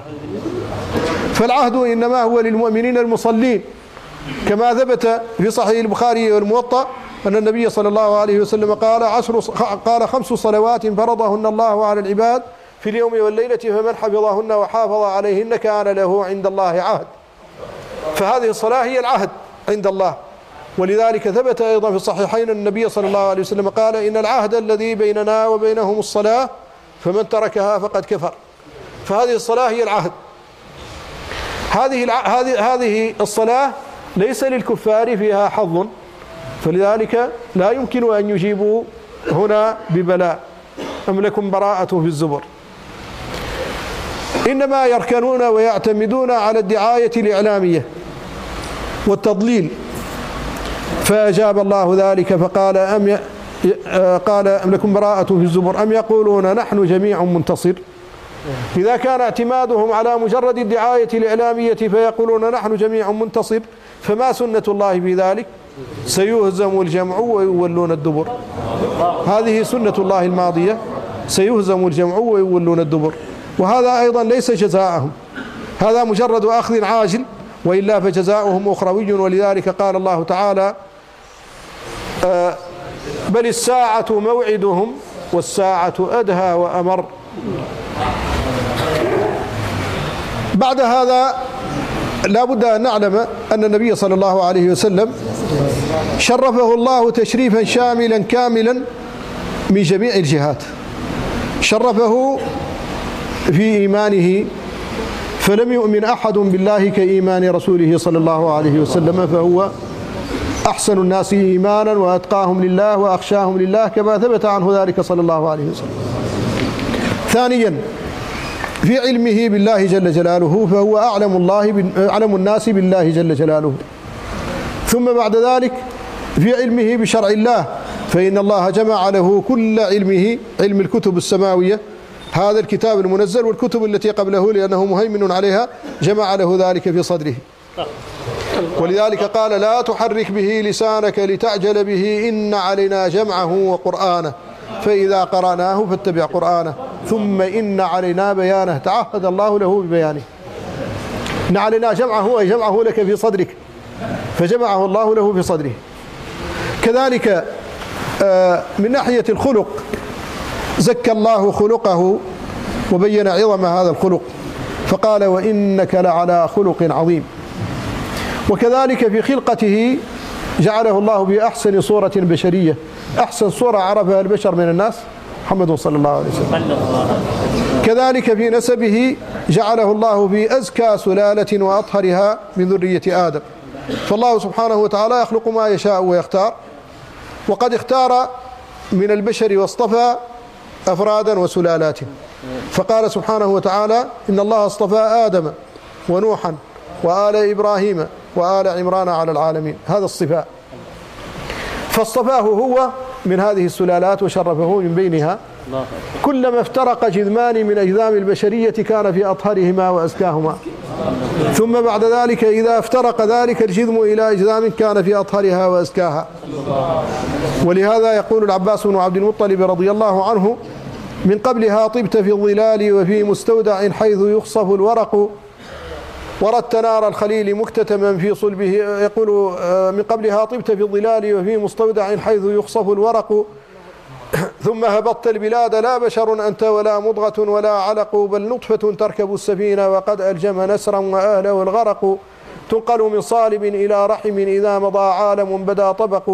فالعهد إنما هو للمؤمنين المصلين، كما ثبت في صحيح البخاري والموطأ أن النبي صلى الله عليه وسلم قال: عشر قال خمس صلوات فرضهن الله على العباد في اليوم والليلة، فمن حفظهن وحافظ عليهن كان له عند الله عهد. فهذه الصلاة هي العهد عند الله. ولذلك ثبت أيضا في الصحيحين أن النبي صلى الله عليه وسلم قال: إن العهد الذي بيننا وبينهم الصلاة، فمن تركها فقد كفر. فهذه الصلاة هي العهد. هذه هذه هذه الصلاة ليس للكفار فيها حظ، فلذلك لا يمكن أن يجيبوا هنا ببلاء: أم لكم براءة في الزبر. إنما يركنون ويعتمدون على الدعاية الإعلامية والتضليل. فأجاب الله ذلك فقال: أم ي... قال: أم لكم براءة في الزبر أم يقولون نحن جميع منتصر. إذا كان اعتمادهم على مجرد الدعاية الإعلامية فيقولون نحن جميع منتصر، فما سنة الله في ذلك؟ سيهزم الجمع ويولون الدبر. هذه سنة الله الماضية: سيهزم الجمع ويولون الدبر. وهذا أيضا ليس جزاءهم، هذا مجرد أخذ عاجل، وإلا فجزاؤهم أخروي. ولذلك قال الله تعالى: بل الساعة موعدهم والساعة أدهى وأمر. بعد هذا لا بد أن نعلم أن النبي صلى الله عليه وسلم شرفه الله تشريفا شاملا كاملا من جميع الجهات. شرفه في إيمانه، فلم يؤمن أحد بالله كإيمان رسوله صلى الله عليه وسلم، فهو أحسن الناس إيمانا وأتقاهم لله وأخشاهم لله، كما ثبت عنه ذلك صلى الله عليه وسلم. ثانيا في علمه بالله جل جلاله، فهو أعلم الله أعلم الناس بالله جل جلاله. ثم بعد ذلك في علمه بشرع الله، فإن الله جمع له كل علمه، علم الكتب السماوية، هذا الكتاب المنزل والكتب التي قبله لأنه مهيمن عليها، جمع له ذلك في صدره. ولذلك قال: لا تحرك به لسانك لتعجل به، إن علينا جمعه وقرآنه، فإذا قرأناه فاتبع قرآنه، ثم إن علينا بيانه. تعهد الله له ببيانه. إن علينا جمعه أي جمعه لك في صدرك، فجمعه الله له في صدره. كذلك من ناحية الخلق زكى الله خلقه وبين عظم هذا الخلق، فقال: وإنك لعلى خلق عظيم. وكذلك في خلقته جعله الله بأحسن صورة بشرية، أحسن صورة عرفها البشر من الناس محمد صلى الله عليه وسلم. كذلك في نسبه جعله الله في أزكى سلالة وأطهرها من ذرية آدم. فالله سبحانه وتعالى يخلق ما يشاء ويختار، وقد اختار من البشر واصطفى أفرادا وسلالات. فقال سبحانه وتعالى: إن الله اصطفى آدم ونوحا وآل إبراهيم وآل عمران على العالمين. هذا الصفاء، فاصطفاه هو من هذه السلالات وشرفه من بينها. كلما افترق جذمان من أجذام البشرية كان في أطهرهما وأزكاهما، ثم بعد ذلك إذا افترق ذلك الجذم إلى أجذام كان في أطهرها وأزكاها. ولهذا يقول العباس بن عبد المطلب رضي الله عنه: من قبلها طبت في الظلال وفي مستودع حيث يخصف الورق، وردت نار الخليل مكتتما في صلبه. يقول: من قبلها طبت في الظلال وفي مستودع حيث يخصف الورق، ثم هبطت البلاد لا بشر أنت ولا مضغة ولا علق، بل نطفة تركب السفينة وقد ألجم نسرا وأهله الغرق، تنقل من صالب إلى رحم إذا مضى عالم بدا طبق.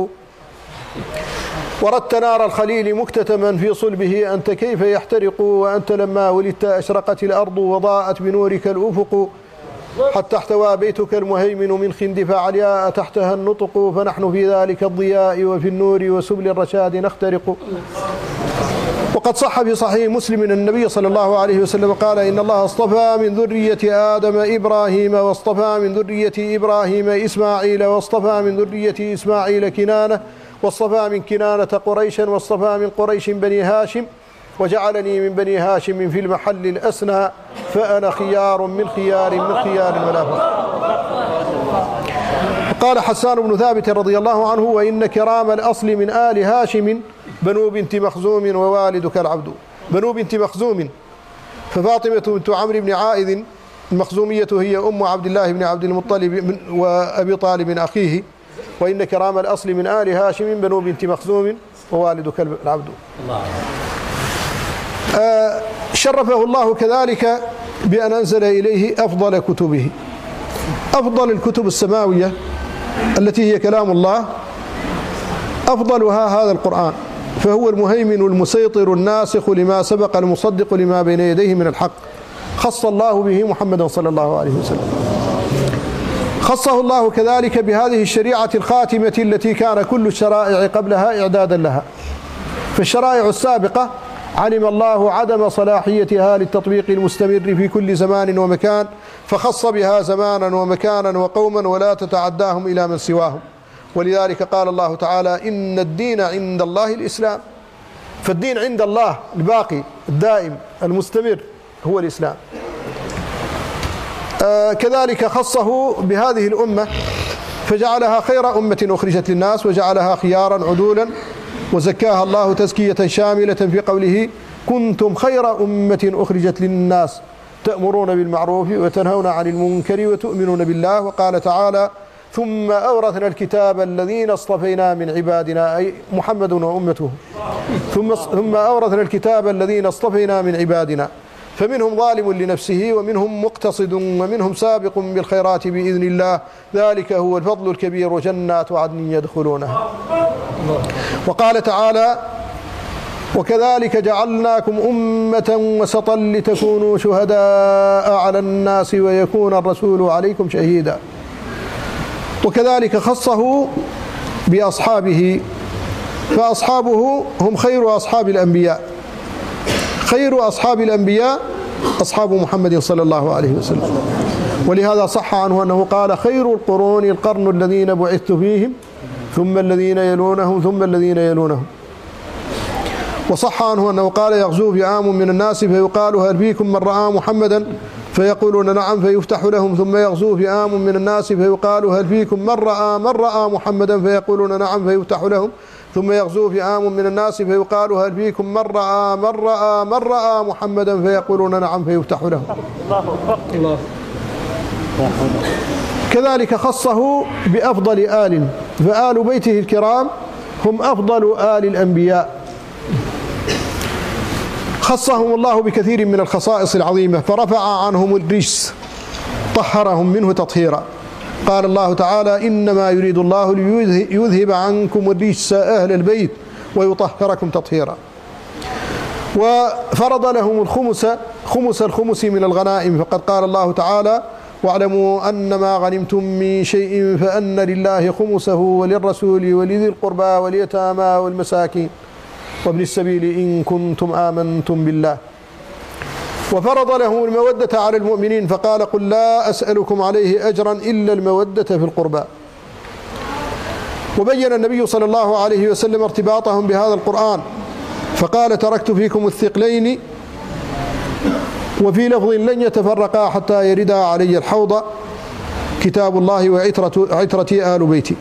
وردت نار الخليل مكتتما في صلبه، أنت كيف يحترق، وأنت لما ولدت أشرقت الأرض وضاءت بنورك الأفق، حتى احتوى بيتك المهيمن من خندف علياء تحتها النطق، فنحن في ذلك الضياء وفي النور وسبل الرشاد نخترق. وقد صح في صحيح مسلم أن النبي صلى الله عليه وسلم قال: إن الله اصطفى من ذرية آدم إبراهيم، واصطفى من ذرية إبراهيم إسماعيل، واصطفى من ذرية إسماعيل كنانة، واصطفى من كنانة قريشا، واصطفى من قريش بني هاشم، وجعلني من بني هاشم في المحل الأسنى، فأنا خيار من خيار من خيار ولا فخر. قال حسان بن ثابت رضي الله عنه: وإن كرام الأصل من آل هاشم بنو بنت مخزوم ووالدك العبد. بنو بنت مخزوم، ففاطمة بنت عمرو بن عائذ المخزومية هي أم عبد الله بن عبد المطلب وأبي طالب أخيه. وإن كرام الأصل من آل هاشم بنو بنت مخزوم ووالدك العبد. آه شرفه الله كذلك بأن أنزل إليه أفضل كتبه، أفضل الكتب السماوية التي هي كلام الله، أفضلها هذا القرآن، فهو المهيمن المسيطر الناسخ لما سبق المصدق لما بين يديه من الحق. خص الله به محمدا صلى الله عليه وسلم. خصه الله كذلك بهذه الشريعة الخاتمة التي كان كل الشرائع قبلها إعدادا لها. فالشرائع السابقة علم الله عدم صلاحيتها للتطبيق المستمر في كل زمان ومكان، فخص بها زمانا ومكانا وقوما ولا تتعداهم إلى من سواهم. ولذلك قال الله تعالى: إن الدين عند الله الإسلام. فالدين عند الله الباقي الدائم المستمر هو الإسلام. آه كذلك خصه بهذه الأمة فجعلها خير أمة أخرجت للناس، وجعلها خيارا عدولا، وزكاها الله تزكية شاملة في قوله: كنتم خير أمة أخرجت للناس تأمرون بالمعروف وتنهون عن المنكر وتؤمنون بالله. وقال تعالى: ثم أورثنا الكتاب الذين اصطفينا من عبادنا، أي محمد وأمته. ثم ثم أورثنا الكتاب الذين اصطفينا من عبادنا، فمنهم ظالم لنفسه ومنهم مقتصد ومنهم سابق بالخيرات بإذن الله، ذلك هو الفضل الكبير، وجنات عدن يدخلونها. وقال تعالى: وكذلك جعلناكم أمة وسطا لتكونوا شهداء على الناس ويكون الرسول عليكم شهيدا. وكذلك خصه بأصحابه، فأصحابه هم خير أصحاب الأنبياء. خير أصحاب الأنبياء أصحاب محمد صلى الله عليه وسلم، ولهذا صح عنه أنه قال: خير القرون القرن الذين بعثت فيهم ثم الذين يلونهم ثم الذين يلونهم. وصح عنه أنه قال: يغزو فئام من الناس فيقال: هل فيكم من رأى محمدا؟ فيقولون: نعم، فيفتح لهم. ثم يغزو فئام من الناس فيقال: هل فيكم من رأى من رأى محمدا؟ فيقولون: نعم، فيفتح لهم. ثم يغزو فئام من الناس فيقال: هل فيكم من رأى من رأى من رأى محمدا؟ فيقولون: نعم، فيفتح لهم. الله. كذلك خصه بأفضل آل، فآل بيته الكرام هم أفضل آل الأنبياء. خصهم الله بكثير من الخصائص العظيمة، فرفع عنهم الرجس، طهرهم منه تطهيرا. قال الله تعالى: إنما يريد الله ليذهب عنكم الرجس أهل البيت ويطهركم تطهيرا. وفرض لهم الخمس، خمس الخمس من الغنائم، فقد قال الله تعالى: واعلموا أن ما غنمتم من شيء فأن لله خمسه وللرسول ولذي القربى واليتامى والمساكين وابن السبيل إن كنتم آمنتم بالله. وفرض لهم المودة على المؤمنين، فقال: قل لا أسألكم عليه أجرا إلا المودة في القربى. وبين النبي صلى الله عليه وسلم ارتباطهم بهذا القرآن، فقال: تركت فيكم الثقلين، وفي لفظ: لن يتفرقا حتى يردا علي الحوض، كتاب الله وعترتي آل بيتي.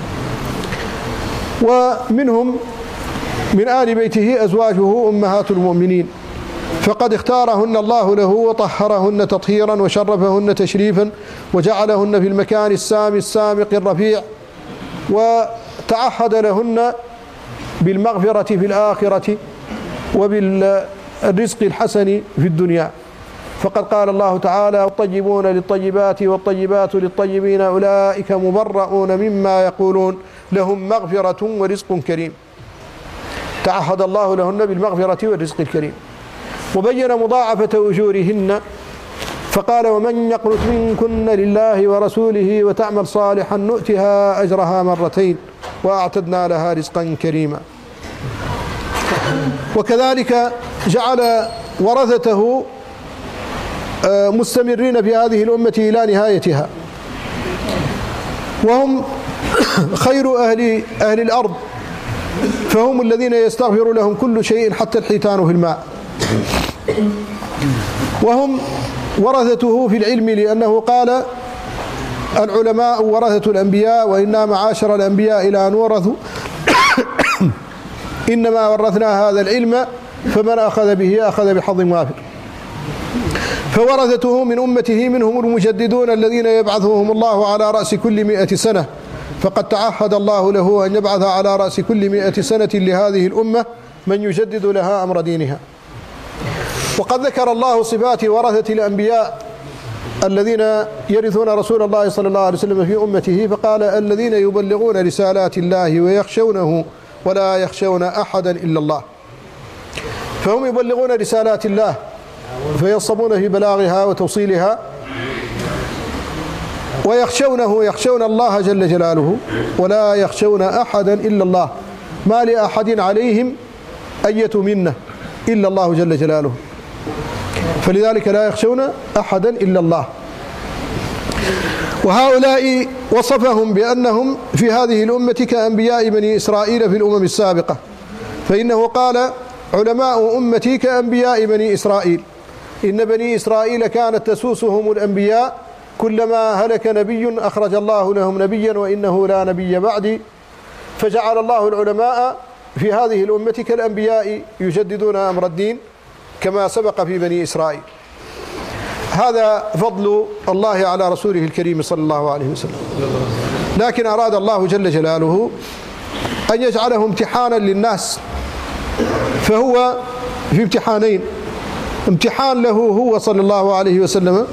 ومنهم من آل بيته أزواجه أمهات المؤمنين، فقد اختارهن الله له وطهرهن تطهيرا وشرفهن تشريفا وجعلهن في المكان السامي السامق الرفيع، وتعهد لهن بالمغفرة في الآخرة وبالرزق الحسن في الدنيا. فقد قال الله تعالى: الطيبون للطيبات والطيبات للطيبين أولئك مبرؤون مما يقولون لهم مغفرة ورزق كريم. تعهد الله لهن بالمغفرة والرزق الكريم. وبين مضاعفة أجورهن، فقال: ومن يقنت منكن لله ورسوله وتعمل صالحا نؤتها أجرها مرتين وأعتدنا لها رزقا كريما. وكذلك جعل ورثته مستمرين في هذه الأمة إلى نهايتها، وهم خير أهل, أهل الأرض، فهم الذين يستغفر لهم كل شيء حتى الحيتان في الماء. وهم ورثته في العلم، لأنه قال: العلماء ورثة الأنبياء وإنا معاشر الأنبياء إلى أن ورثوا إنما ورثنا هذا العلم فمن أخذ به أخذ بحظ وافر. فورثته من أمته منهم المجددون الذين يبعثهم الله على رأس كل مئة سنة، فقد تعهد الله له أن يبعث على رأس كل مئة سنة لهذه الأمة من يجدد لها أمر دينها. وقد ذكر الله صفات ورثة الأنبياء الذين يرثون رسول الله صلى الله عليه وسلم في أمته، فقال: الذين يبلغون رسالات الله ويخشونه ولا يخشون أحدا إلا الله. فهم يبلغون رسالات الله فيصبون في بلاغها وتوصيلها، ويخشونه يخشون الله جل جلاله ولا يخشون أحدا إلا الله، ما لأحد عليهم أية منة إلا الله جل جلاله، فلذلك لا يخشون أحدا إلا الله. وهؤلاء وصفهم بأنهم في هذه الأمة كأنبياء بني إسرائيل في الأمم السابقة، فإنه قال: علماء أمتي كأنبياء بني إسرائيل، إن بني إسرائيل كانت تسوسهم الأنبياء، كلما هلك نبي أخرج الله لهم نبيا وإنه لا نبي بعدي، فجعل الله العلماء في هذه الأمة كالأنبياء يجددون أمر الدين كما سبق في بني إسرائيل. هذا فضل الله على رسوله الكريم صلى الله عليه وسلم. لكن أراد الله جل جلاله أن يجعله امتحانا للناس، فهو في امتحانين: امتحان له هو صلى الله عليه وسلم،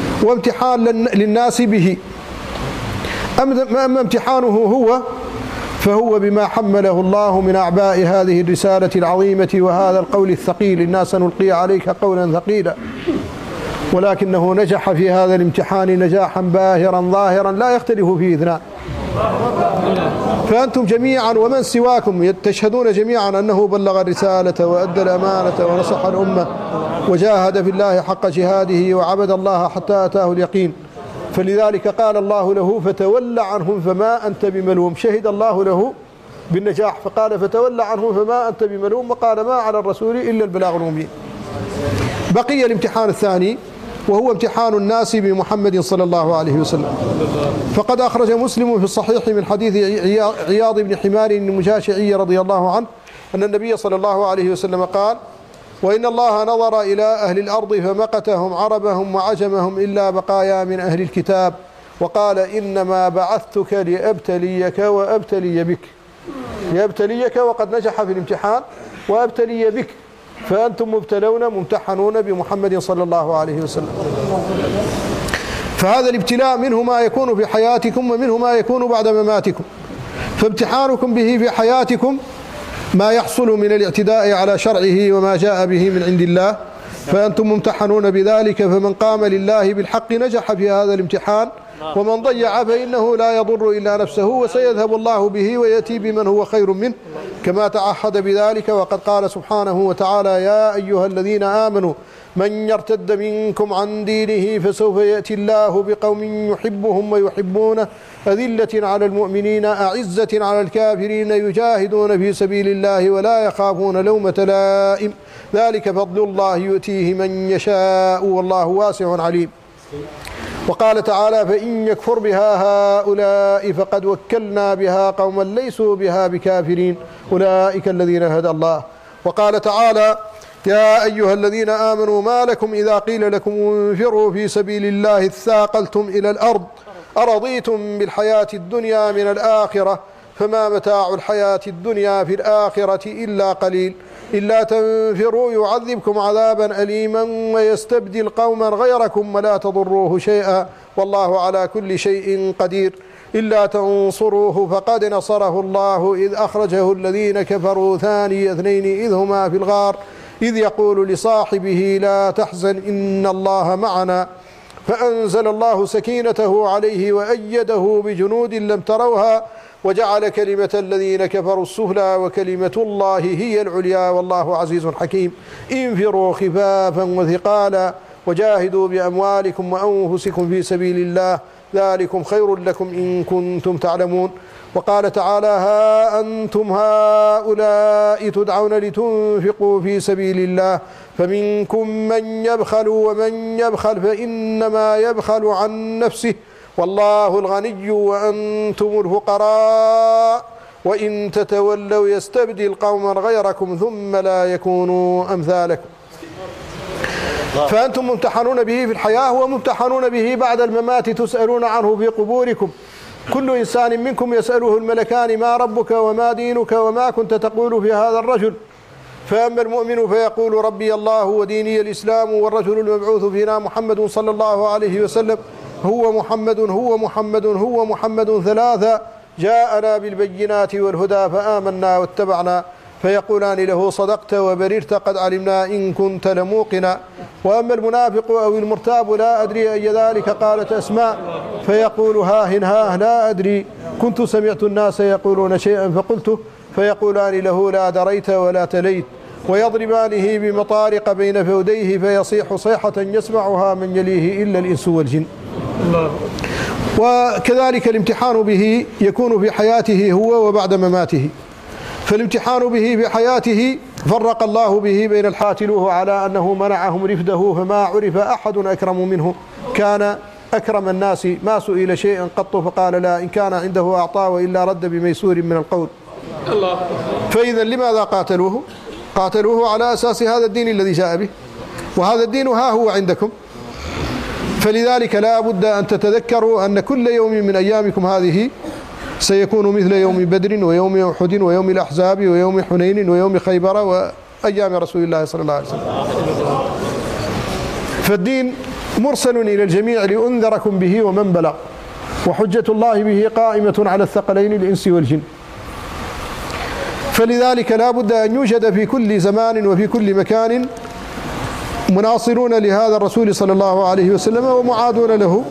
وامتحان للناس به. أما امتحانه هو فهو بما حمله الله من أعباء هذه الرسالة العظيمة وهذا القول الثقيل، إنا سنلقي عليك قولا ثقيلا، ولكنه نجح في هذا الامتحان نجاحا باهرا ظاهرا لا يختلف فيه اثنان. فأنتم جميعا ومن سواكم تشهدون جميعا أنه بلغ الرسالة وأدى الأمانة ونصح الأمة وجاهد في الله حق جهاده وعبد الله حتى أتاه اليقين. فلذلك قال الله له فتول عنهم فما أنت بملوم. شهد الله له بالنجاح فقال فتول عنهم فما أنت بملوم، وقال ما على الرسول إلا البلاغ المبين. بقي الامتحان الثاني وهو امتحان الناس بمحمد صلى الله عليه وسلم. فقد أخرج مسلم في الصحيح من حديث عياض بن حمار المجاشعي رضي الله عنه أن النبي صلى الله عليه وسلم قال: وإن الله نظر إلى أهل الأرض فمقتهم عربهم وعجمهم إلا بقايا من أهل الكتاب، وقال: إنما بعثتك لأبتليك وأبتلي بك. لأبتليك وقد نجح في الامتحان، وأبتلي بك، فأنتم مبتلون ممتحنون بمحمد صلى الله عليه وسلم. فهذا الابتلاء منه ما يكون في حياتكم ومنه ما يكون بعد مماتكم. فامتحانكم به في حياتكم ما يحصل من الاعتداء على شرعه وما جاء به من عند الله، فأنتم ممتحنون بذلك. فمن قام لله بالحق نجح في هذا الامتحان، ومن ضيع فإنه لا يضر إلا نفسه، وسيذهب الله به ويأتي بمن هو خير منه كما تعهد بذلك. وقد قال سبحانه وتعالى: يا أيها الذين آمنوا من يرتد منكم عن دينه فسوف يأتي الله بقوم يحبهم ويحبونه أذلة على المؤمنين أعزة على الكافرين يجاهدون في سبيل الله ولا يخافون لومة لائم ذلك فضل الله يؤتيه من يشاء والله واسع عليم. وقال تعالى: فإن يكفر بها هؤلاء فقد وكلنا بها قوما ليسوا بها بكافرين أولئك الذين هدى الله. وقال تعالى: يا أيها الذين آمنوا ما لكم إذا قيل لكم انفروا في سبيل الله اثاقلتم إلى الأرض أرضيتم بالحياة الدنيا من الآخرة فما متاع الحياة الدنيا في الآخرة إلا قليل إلا تنفروا يعذبكم عذابا أليما ويستبدل قوما غيركم ولا تضروه شيئا والله على كل شيء قدير إلا تنصروه فقد نصره الله إذ أخرجه الذين كفروا ثاني اثنين إذ هما في الغار إذ يقول لصاحبه لا تحزن إن الله معنا فأنزل الله سكينته عليه وأيده بجنود لم تروها وجعل كلمة الذين كفروا السفلى وكلمة الله هي العليا والله عزيز حكيم. انفروا خفافا وثقالا وجاهدوا بأموالكم وأنفسكم في سبيل الله ذلكم خير لكم إن كنتم تعلمون. وقال تعالى: ها أنتم هؤلاء تدعون لتنفقوا في سبيل الله فمنكم من يبخل ومن يبخل فإنما يبخل عن نفسه والله الغني وأنتم الفقراء وإن تتولوا يستبدل قوما غيركم ثم لا يكونوا أمثالكم. فأنتم ممتحنون به في الحياة وممتحنون به بعد الممات تسألون عنه في قبوركم. كل إنسان منكم يسأله الملكان ما ربك وما دينك وما كنت تقول في هذا الرجل. فأما المؤمن فيقول ربي الله وديني الإسلام والرجل المبعوث فينا محمد صلى الله عليه وسلم هو محمد هو محمد هو محمد ثلاثة جاءنا بالبينات والهدى فآمنا واتبعنا فيقولان له صدقت وبررت قد علمنا إن كنت لموقنا. وأما المنافق أو المرتاب لا أدري أي ذلك قالت أسماء فيقول هاهن هاه لا أدري كنت سمعت الناس يقولون شيئا فقلته فيقولان له لا دريت ولا تليت ويضربانه بمطارق بين فوديه فيصيح صيحة يسمعها من يليه إلا الإنس والجن. وكذلك الامتحان به يكون في حياته هو وبعد مماته. فالامتحان به في حياته فرق الله به بين الحاتلوه على أنه منعهم رفده فما عرف أحد أكرم منه كان أكرم الناس ما سئل شيئا قط فقال لا إن كان عنده أعطاه وإلا رد بميسور من القول. فإذا لماذا قاتلوه؟ قاتلوه على أساس هذا الدين الذي جاء به وهذا الدين ها هو عندكم. فلذلك لا بد أن تتذكروا أن كل يوم من أيامكم هذه سيكون مثل يوم بدر ويوم أحد ويوم الأحزاب ويوم حنين ويوم خيبر وأيام رسول الله صلى الله عليه وسلم. فالدين مرسل إلى الجميع لأنذركم به ومن بلغ وحجة الله به قائمة على الثقلين الإنس والجن. فلذلك لا بد أن يوجد في كل زمان وفي كل مكان مناصرون لهذا الرسول صلى الله عليه وسلم ومعادون له.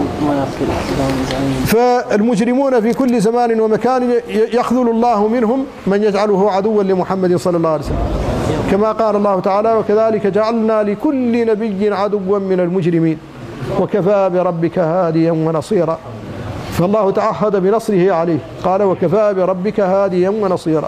فالمجرمون في كل زمان ومكان يخذل الله منهم من يجعله عدوا لمحمد صلى الله عليه وسلم، كما قال الله تعالى: وكذلك جعلنا لكل نبي عدوا من المجرمين وكفى بربك هاديا ونصيرا. فالله تعهد بنصره عليه، قال: وكفى بربك هاديا ونصيرا.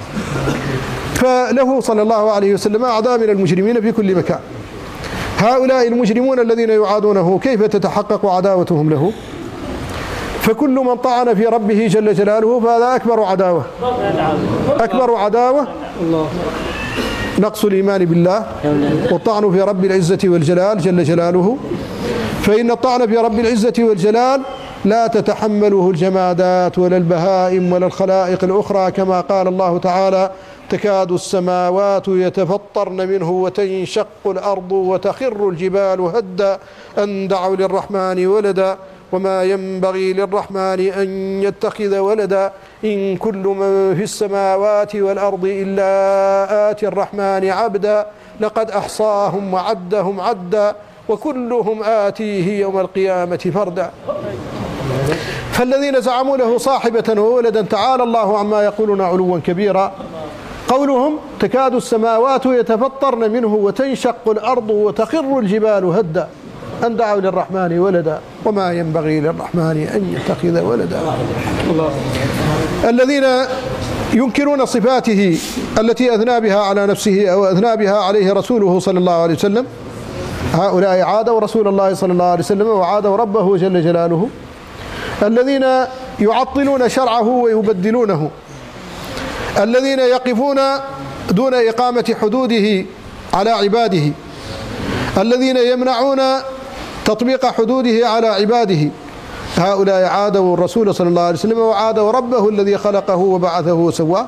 فله صلى الله عليه وسلم أعداء من المجرمين في كل مكان. هؤلاء المجرمون الذين يعادونه كيف تتحقق عداوتهم له؟ فكل من طعن في ربه جل جلاله فهذا أكبر عداوة. أكبر عداوة نقص الإيمان بالله والطعن في رب العزة والجلال جل جلاله. فإن الطعن في رب العزة والجلال لا تتحمله الجمادات ولا البهائم ولا الخلائق الأخرى، كما قال الله تعالى: تكاد السماوات يتفطرن منه وتنشق الأرض وتخر الجبال هدا أن دعوا للرحمن ولدا وما ينبغي للرحمن أن يتخذ ولدا إن كل من في السماوات والأرض إلا آتي الرحمن عبدا لقد أحصاهم وعدهم عدا وكلهم آتيه يوم القيامة فردا. فالذين زعموا له صاحبة وولدا تعالى الله عما يقولون علوا كبيرا. قولهم: تكاد السماوات يتفطرن منه وتنشق الأرض وتخر الجبال هدا أن دعوا للرحمن ولدا وما ينبغي للرحمن أن يتخذ ولدا. الله. الذين ينكرون صفاته التي أثنى بها على نفسه أو أثنى بها عليه رسوله صلى الله عليه وسلم، هؤلاء عادوا رسول الله صلى الله عليه وسلم وعادوا ربه جل جلاله. الذين يعطلون شرعه ويبدلونه، الذين يقفون دون إقامة حدوده على عباده، الذين يمنعون تطبيق حدوده على عباده، هؤلاء عادوا الرسول صلى الله عليه وسلم وعادوا ربه الذي خلقه وبعثه وسواه.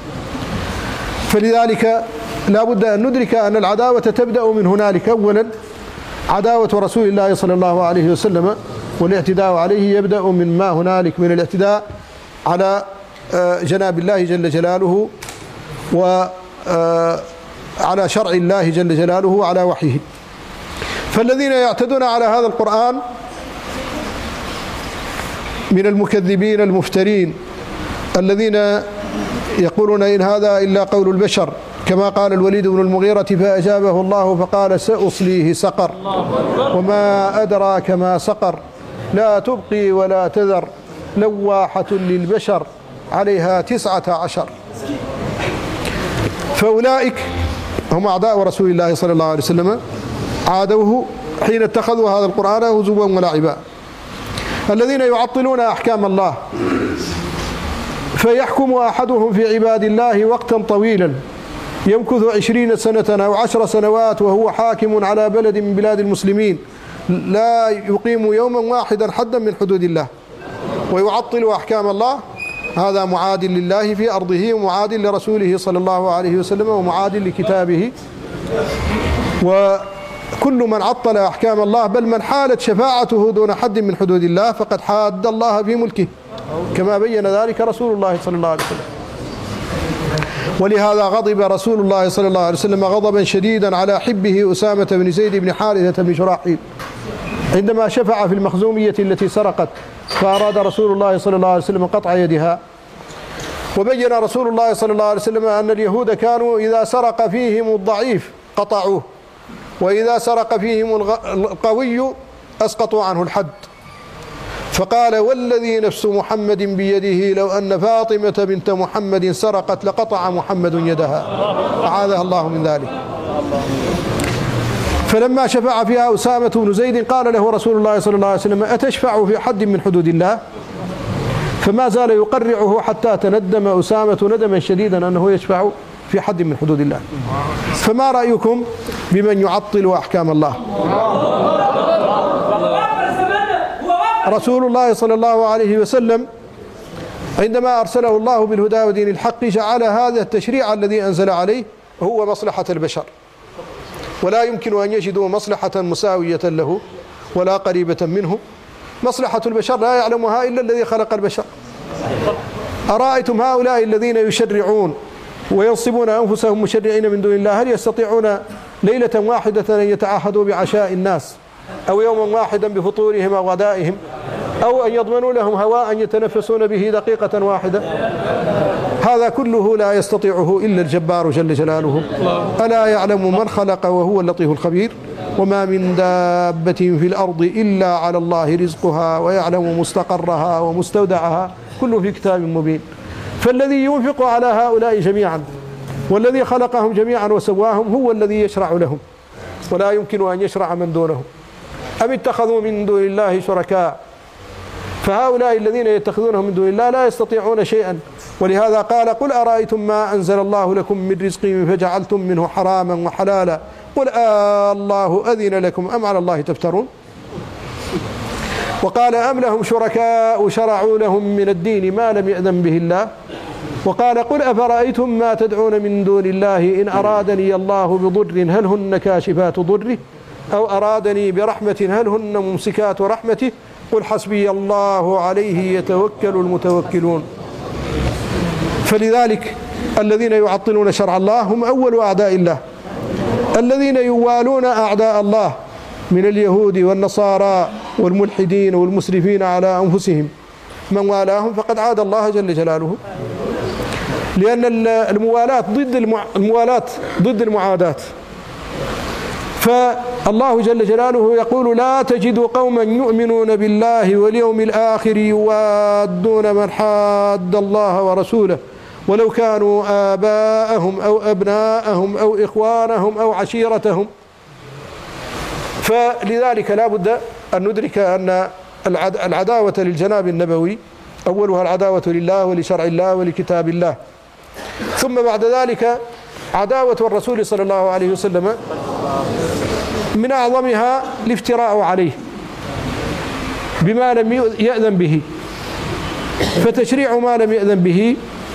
فلذلك لا بد أن ندرك أن العداوة تبدأ من هنالك. أولا عداوة رسول الله صلى الله عليه وسلم والاعتداء عليه يبدأ من ما هنالك من الاعتداء على جناب الله جل جلاله وعلى شرع الله جل جلاله وعلى وحيه. فالذين يعتدون على هذا القرآن من المكذبين المفترين الذين يقولون إن هذا إلا قول البشر، كما قال الوليد بن المغيرة: فأجابه الله فقال: سأصليه سقر وما أدراك ما سقر لا تبقي ولا تذر لواحة للبشر عليها تسعة عشر. فأولئك هم أعداء رسول الله صلى الله عليه وسلم، عادوه حين اتخذوا هذا القرآن هزوا ولعبا. الذين يعطلون أحكام الله، فيحكم أحدهم في عباد الله وقتا طويلا يمكث عشرين سنة أو عشر سنوات وهو حاكم على بلد من بلاد المسلمين لا يقيم يوما واحدا حدا من حدود الله ويعطل أحكام الله، هذا معاد لله في أرضه ومعاد لرسوله صلى الله عليه وسلم ومعاد لكتابه. وكل من عطل أحكام الله بل من حالت شفاعته دون حد من حدود الله فقد حاد الله في ملكه، كما بين ذلك رسول الله صلى الله عليه وسلم. ولهذا غضب رسول الله صلى الله عليه وسلم غضبا شديدا على حبه أسامة بن زيد بن حارثة بن شراحيل عندما شفع في المخزومية التي سرقت، فأراد رسول الله صلى الله عليه وسلم قطع يدها. وبين رسول الله صلى الله عليه وسلم أن اليهود كانوا إذا سرق فيهم الضعيف قطعوه، وإذا سرق فيهم القوي أسقطوا عنه الحد. فقال: والذي نفس محمد بيده لو أن فاطمة بنت محمد سرقت لقطع محمد يدها، أعاذها الله من ذلك. فلما شفع فيها أسامة بن زيد قال له رسول الله صلى الله عليه وسلم: أتشفع في حد من حدود الله؟ فما زال يقرعه حتى تندم أسامة ندما شديدا أنه يشفع في حد من حدود الله. فما رأيكم بمن يعطل أحكام الله؟ رسول الله صلى الله عليه وسلم عندما أرسله الله بالهدى ودين الحق جعل هذا التشريع الذي أنزل عليه هو مصلحة البشر، ولا يمكن أن يجدوا مصلحة مساوية له ولا قريبة منه. مصلحة البشر لا يعلمها إلا الذي خلق البشر. أرأيتم هؤلاء الذين يشرعون وينصبون أنفسهم مشرعين من دون الله، هل يستطيعون ليلة واحدة أن يتعهدوا بعشاء الناس أو يوما واحدا بفطورهم أو غدائهم، أو أن يضمنوا لهم هواء يتنفسون به دقيقة واحدة؟ هذا كله لا يستطيعه إلا الجبار جل جلاله. ألا يعلم من خلق وهو اللطيف الخبير. وما من دابة في الأرض إلا على الله رزقها ويعلم مستقرها ومستودعها كله في كتاب مبين. فالذي ينفق على هؤلاء جميعا والذي خلقهم جميعا وسواهم هو الذي يشرع لهم، ولا يمكن أن يشرع من دونهم. أم اتخذوا من دون الله شركاء، فهؤلاء الذين يتخذونهم من دون الله لا يستطيعون شيئا. ولهذا قال: قل أرأيتم ما أنزل الله لكم من رزق فجعلتم منه حراما وحلالا قل آه الله أذن لكم أم على الله تفترون. وقال: أم لهم شركاء شرعوا لهم من الدين ما لم يأذن به الله. وقال: قل أفرأيتم ما تدعون من دون الله إن أرادني الله بضر هل هن كاشفات ضره أو أرادني برحمة هل هن ممسكات رحمته قل حسبي الله عليه يتوكل المتوكلون. فلذلك الذين يعطلون شرع الله هم أول أعداء الله، الذين يوالون أعداء الله من اليهود والنصارى والملحدين والمسرفين على أنفسهم. من والاهم فقد عاد الله جل جلاله، لأن الموالاة ضد الموالاة ضد المعاداة. فالله جل جلاله يقول: لا تجد قوما يؤمنون بالله واليوم الآخر يوادون من حاد الله ورسوله ولو كانوا آباءهم أو أبناءهم أو إخوانهم أو عشيرتهم. فلذلك لا بد أن ندرك أن العداوة للجناب النبوي أولها العداوة لله ولشرع الله ولكتاب الله، ثم بعد ذلك عداوة الرسول صلى الله عليه وسلم من أعظمها الافتراء عليه بما لم يأذن به، فتشريع ما لم يأذن به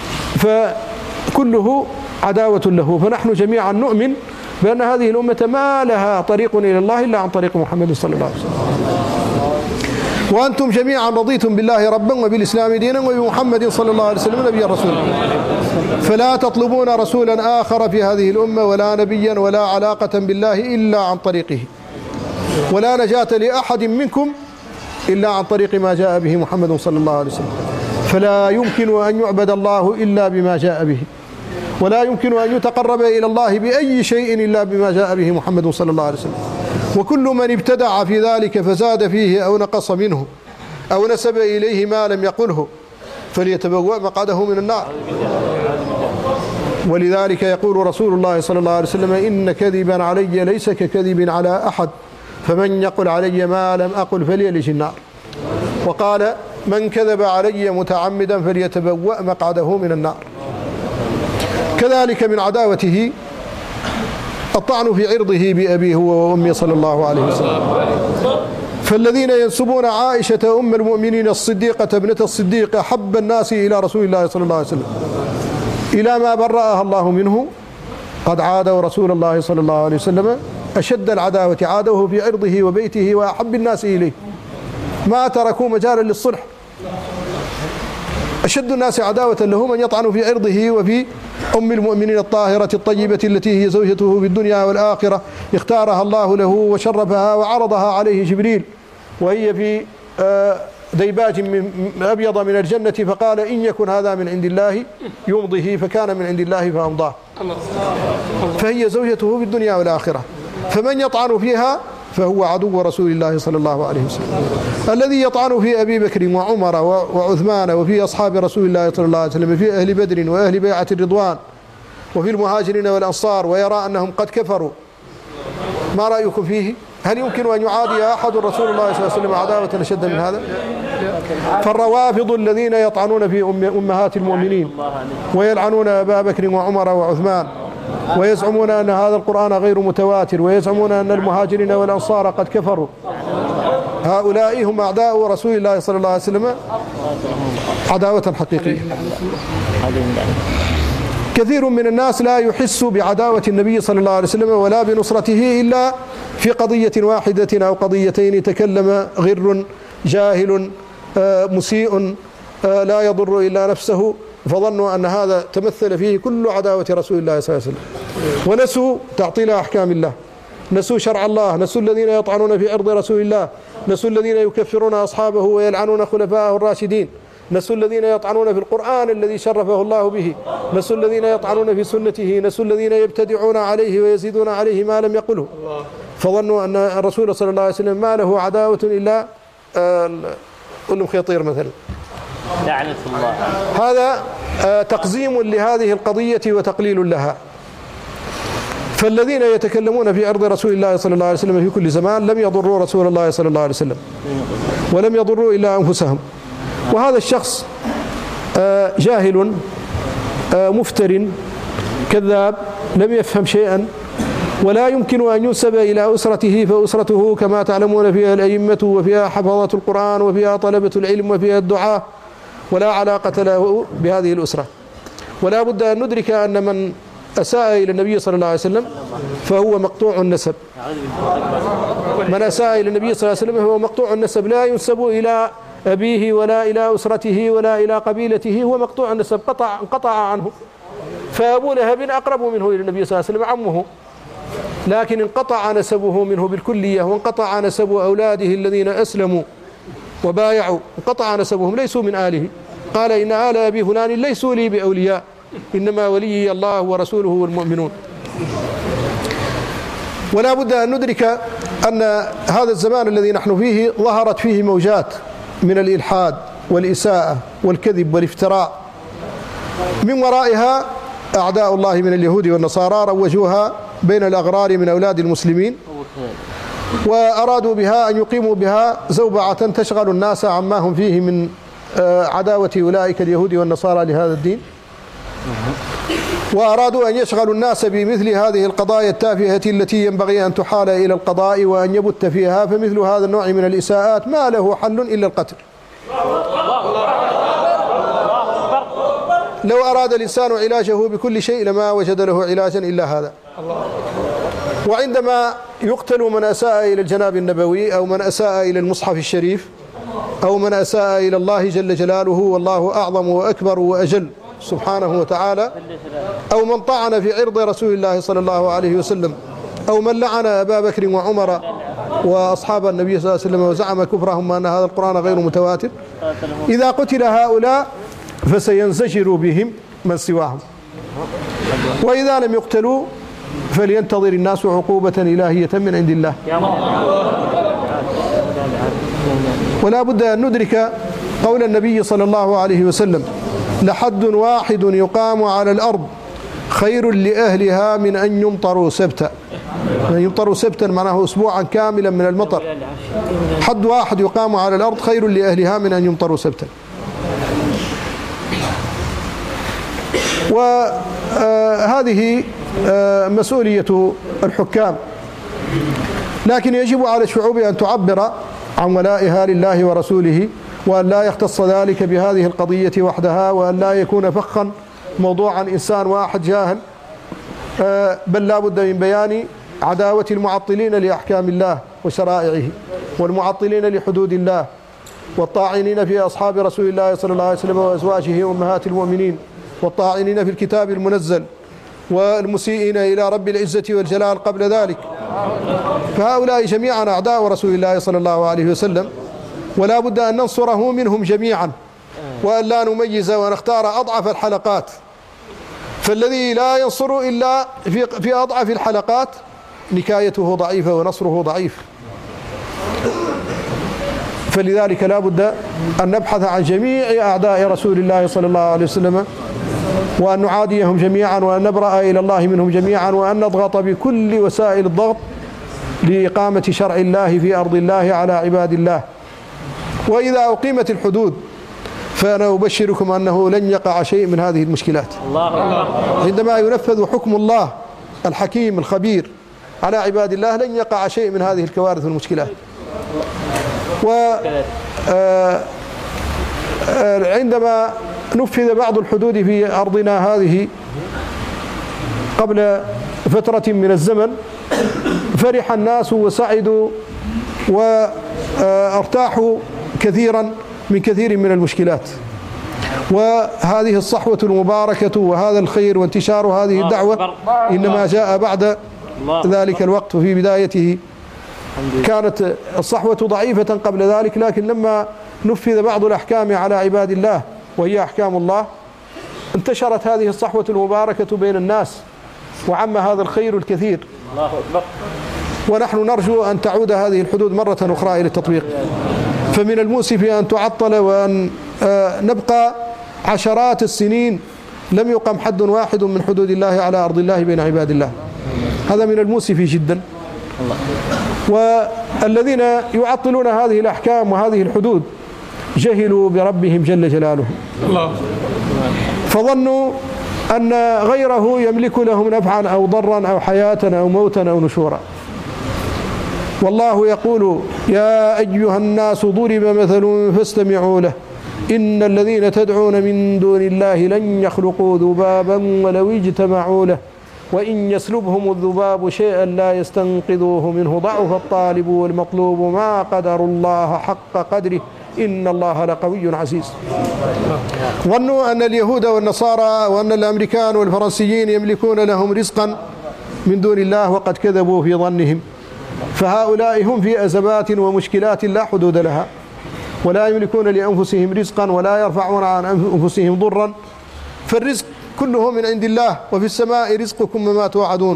فكله عداوة له. فنحن جميعا نؤمن بأن هذه الأمة ما لها طريق إلى الله إلا عن طريق محمد صلى الله عليه وسلم. وأنتم جميعا رضيتم بالله ربا وبالإسلام دينا وبمحمد صلى الله عليه وسلم نبيا رسولا، فلا تطلبون رسولا آخر في هذه الأمة ولا نبيا ولا علاقة بالله إلا عن طريقه، ولا نجاة لأحد منكم إلا عن طريق ما جاء به محمد صلى الله عليه وسلم. فلا يمكن أن يعبد الله إلا بما جاء به، ولا يمكن أن يتقرب إلى الله بأي شيء إلا بما جاء به محمد صلى الله عليه وسلم. وكل من ابتدع في ذلك فزاد فيه أو نقص منه أو نسب إليه ما لم يقله فليتبوأ مقعده من النار. ولذلك يقول رسول الله صلى الله عليه وسلم: إن كذبا علي ليس ككذب على أحد فمن يقل علي ما لم أقل فليلج النار. وقال: من كذب علي متعمدا فليتبوأ مقعده من النار. كذلك من عداوته الطعن في عرضه بأبيه وأمه صلى الله عليه وسلم. فالذين ينسبون عائشة أم المؤمنين الصديقة ابنة الصديق أحب الناس إلى رسول الله صلى الله عليه وسلم إلى ما برأها الله منه قد عادوا رسول الله صلى الله عليه وسلم أشد العداوة، عادوه في عرضه وبيته وأحب الناس إليه، ما تركوا مجالا للصلح. أشد الناس عداوة له من يطعن في عرضه وفي أم المؤمنين الطاهرة الطيبة التي هي زوجته في الدنيا والآخرة، اختارها الله له وشرفها وعرضها عليه جبريل وهي في ديباج من أبيض من الجنة، فقال: إن يكن هذا من عند الله يمضه، فكان من عند الله فأمضاه. فهي زوجته في الدنيا والآخرة، فمن يطعن فيها فهو عدو رسول الله صلى الله عليه وسلم. الذي يطعن في أبي بكر وعمر وعثمان وفي أصحاب رسول الله صلى الله عليه وسلم في أهل بدر وأهل بيعة الرضوان وفي المهاجرين والأنصار ويرى أنهم قد كفروا، ما رأيكم فيه؟ هل يمكن أن يعادي أحد رسول الله صلى الله عليه وسلم عداوة أشد من هذا؟ فالروافض الذين يطعنون في أمهات المؤمنين ويلعنون أبا بكر وعمر وعثمان ويزعمون أن هذا القرآن غير متواتر ويزعمون أن المهاجرين والأنصار قد كفروا، هؤلاء هم أعداء رسول الله صلى الله عليه وسلم عداوة حقيقية. كثير من الناس لا يحس بعداوة النبي صلى الله عليه وسلم ولا بنصرته إلا في قضية واحدة أو قضيتين تكلم غر جاهل مسيء لا يضر إلا نفسه فظنوا أن هذا تمثل فيه كل عداوة رسول الله صلى الله عليه وسلم، ونسوا تعطيل أحكام الله، نسوا شرع الله، نسوا الذين يطعنون في عرض رسول الله، نسوا الذين يكفرون أصحابه ويلعنون خلفاءه الراشدين، نسوا الذين يطعنون في القرآن الذي شرفه الله به، نسوا الذين يطعنون في سنته، نسوا الذين يبتدعون عليه ويزيدون عليه ما لم يقله، فظنوا أن الرسول صلى الله عليه وسلم ما له عداوة إلا قل خيطير مثلا. لعنة الله. هذا تقزيم لهذه القضية وتقليل لها. فالذين يتكلمون في عرض رسول الله صلى الله عليه وسلم في كل زمان لم يضروا رسول الله صلى الله عليه وسلم، ولم يضروا إلا أنفسهم. وهذا الشخص جاهل مفتر كذاب لم يفهم شيئا، ولا يمكن أن ينسب إلى أسرته، فأسرته كما تعلمون فيها الأئمة وفيها حفظة القرآن وفيها طلبة العلم وفيها الدعاة، ولا علاقة له بهذه الأسرة. ولا بد أن ندرك أن من أساء إلى النبي صلى الله عليه وسلم فهو مقطوع النسب. من أساء إلى النبي صلى الله عليه وسلم فهو مقطوع النسب، لا ينسب إلى أبيه ولا إلى أسرته ولا إلى قبيلته، هو مقطوع النسب، قطع انقطع عنه. فأبو لهب أقرب منه إلى النبي صلى الله عليه وسلم، عمه، لكن انقطع نسبه منه بالكلية، وانقطع نسب أولاده الذين أسلموا وبايعوا، انقطع نسبهم، ليسوا من آله. قال إن آل أبي فلان ليسوا لي بأولياء، إنما وليي الله ورسوله والمؤمنون. ولا بد أن ندرك أن هذا الزمان الذي نحن فيه ظهرت فيه موجات من الإلحاد والإساءة والكذب والافتراء، من ورائها أعداء الله من اليهود والنصارى روجوها بين الأغرار من أولاد المسلمين، وأرادوا بها أن يقيموا بها زوبعة تشغل الناس عما هم فيه من عداوة أولئك اليهود والنصارى لهذا الدين، وأرادوا أن يشغلوا الناس بمثل هذه القضايا التافهة التي ينبغي أن تحال إلى القضاء وأن يبت فيها. فمثل هذا النوع من الإساءات ما له حل إلا القتل. لو أراد الإنسان علاجه بكل شيء لما وجد له علاجا إلا هذا. وعندما يقتل من أساء إلى الجناب النبوي، أو من أساء إلى المصحف الشريف، أو من أساء إلى الله جل جلاله والله أعظم وأكبر وأجل سبحانه وتعالى، أو من طعن في عرض رسول الله صلى الله عليه وسلم، أو من لعن أبا بكر وعمر وأصحاب النبي صلى الله عليه وسلم وزعم كفرهم أن هذا القرآن غير متواتر، إذا قتل هؤلاء فسينزجر بهم من سواهم، وإذا لم يقتلوا فلينتظر الناس عقوبة إلهية من عند الله. ولا بد أن ندرك قول النبي صلى الله عليه وسلم: لحد واحد يقام على الأرض خير لأهلها من أن يمطروا سبتا. يمطروا سبتا معناه أسبوعا كاملا من المطر. حد واحد يقام على الأرض خير لأهلها من أن يمطروا سبتا. وهذه مسؤولية الحكام، لكن يجب على الشعوب أن تعبر عن ولائها لله ورسوله، وأن لا يختص ذلك بهذه القضية وحدها، وأن لا يكون فخا موضوعا إنسان واحد جاهل، بل لا بد من بيان عداوة المعطلين لأحكام الله وشرائعه، والمعطلين لحدود الله، والطاعنين في أصحاب رسول الله صلى الله عليه وسلم وأزواجه أمهات المؤمنين، والطاعنين في الكتاب المنزل، والمسيئين إلى رب العزة والجلال قبل ذلك. فهؤلاء جميعا أعداء رسول الله صلى الله عليه وسلم، ولا بد أن ننصره منهم جميعا، وأن لا نميز ونختار أضعف الحلقات. فالذي لا ينصر إلا في في أضعف الحلقات نكايته ضعيفة ونصره ضعيف. فلذلك لا بد أن نبحث عن جميع أعداء رسول الله صلى الله عليه وسلم، وأن نعاديهم جميعا، وأن نبرأ إلى الله منهم جميعا، وأن نضغط بكل وسائل الضغط لإقامة شرع الله في أرض الله على عباد الله. وإذا أقيمت الحدود فأنا أبشركم أنه لن يقع شيء من هذه المشكلات. عندما ينفذ حكم الله الحكيم الخبير على عباد الله لن يقع شيء من هذه الكوارث والمشكلات. وعندما نفذ بعض الحدود في أرضنا هذه قبل فترة من الزمن فرح الناس وسعدوا وارتاحوا كثيرا من كثير من المشكلات. وهذه الصحوة المباركة وهذا الخير وانتشار هذه الدعوة إنما جاء بعد ذلك الوقت. وفي بدايته كانت الصحوة ضعيفة قبل ذلك، لكن لما نفذ بعض الأحكام على عباد الله وهي أحكام الله انتشرت هذه الصحوة المباركة بين الناس وعم هذا الخير الكثير. الله أكبر. ونحن نرجو أن تعود هذه الحدود مرة أخرى إلى التطبيق. فمن المؤسف أن تعطل وأن نبقى عشرات السنين لم يقم حد واحد من حدود الله على أرض الله بين عباد الله. هذا من المؤسف جدا. والذين يعطلون هذه الأحكام وهذه الحدود جهلوا بربهم جل جلاله، فظنوا أن غيره يملك لهم نفعا أو ضرا أو حياة أو موتا أو نشورا. والله يقول: يا أيها الناس ضرب مثل فاستمعوا له إن الذين تدعون من دون الله لن يخلقوا ذبابا ولو اجتمعوا له وإن يسلبهم الذباب شيئا لا يستنقذوه منه ضعف الطالب والمطلوب ما قدر الله حق قدره إن الله لقوي عزيز. ظنوا أن اليهود والنصارى وأن الأمريكان والفرنسيين يملكون لهم رزقا من دون الله، وقد كذبوا في ظنهم. فهؤلاء هم في أزمات ومشكلات لا حدود لها، ولا يملكون لأنفسهم رزقا ولا يرفعون عن أنفسهم ضرا. فالرزق كله من عند الله، وفي السماء رزقكم وما توعدون.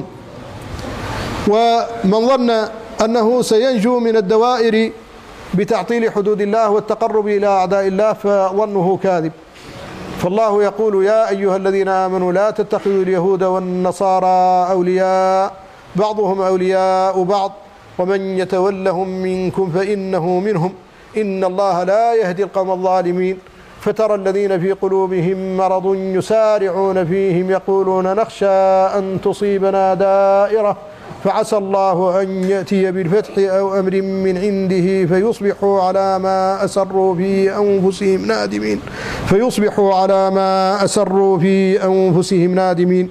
ومن ظن أنه سينجو من الدوائر بتعطيل حدود الله والتقرب إلى أعداء الله فظنه كاذب. فالله يقول: يا أيها الذين آمنوا لا تتخذوا اليهود والنصارى أولياء بعضهم أولياء بعض ومن يتولهم منكم فإنه منهم إن الله لا يهدي القوم الظالمين. فترى الذين في قلوبهم مرض يسارعون فيهم يقولون نخشى أن تصيبنا دائرة فعسى الله أن يأتي بالفتح أو أمر من عنده فيصبحوا على ما أسروا في أنفسهم نادمين فيصبحوا على ما أسروا في أنفسهم نادمين.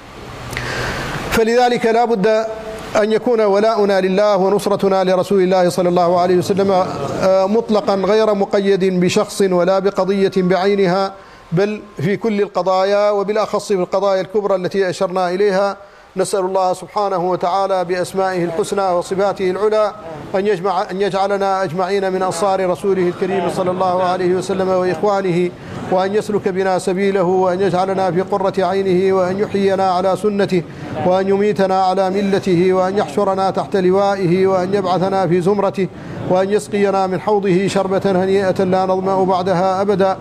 فلذلك لا بد أن يكون ولاؤنا لله ونصرتنا لرسول الله صلى الله عليه وسلم مطلقا غير مقيد بشخص ولا بقضية بعينها، بل في كل القضايا وبالأخص في القضايا الكبرى التي أشرنا إليها. نسأل الله سبحانه وتعالى بأسمائه الحسنى وصفاته العلى أن يجمع أن يجعلنا أجمعين من أنصار رسوله الكريم صلى الله عليه وسلم وإخوانه، وأن يسلك بنا سبيله، وأن يجعلنا في قرة عينه، وأن يحيينا على سنته، وأن يميتنا على ملته، وأن يحشرنا تحت لوائه، وأن يبعثنا في زمرته، وأن يسقينا من حوضه شربة هنيئة لا نظمأ بعدها أبدا.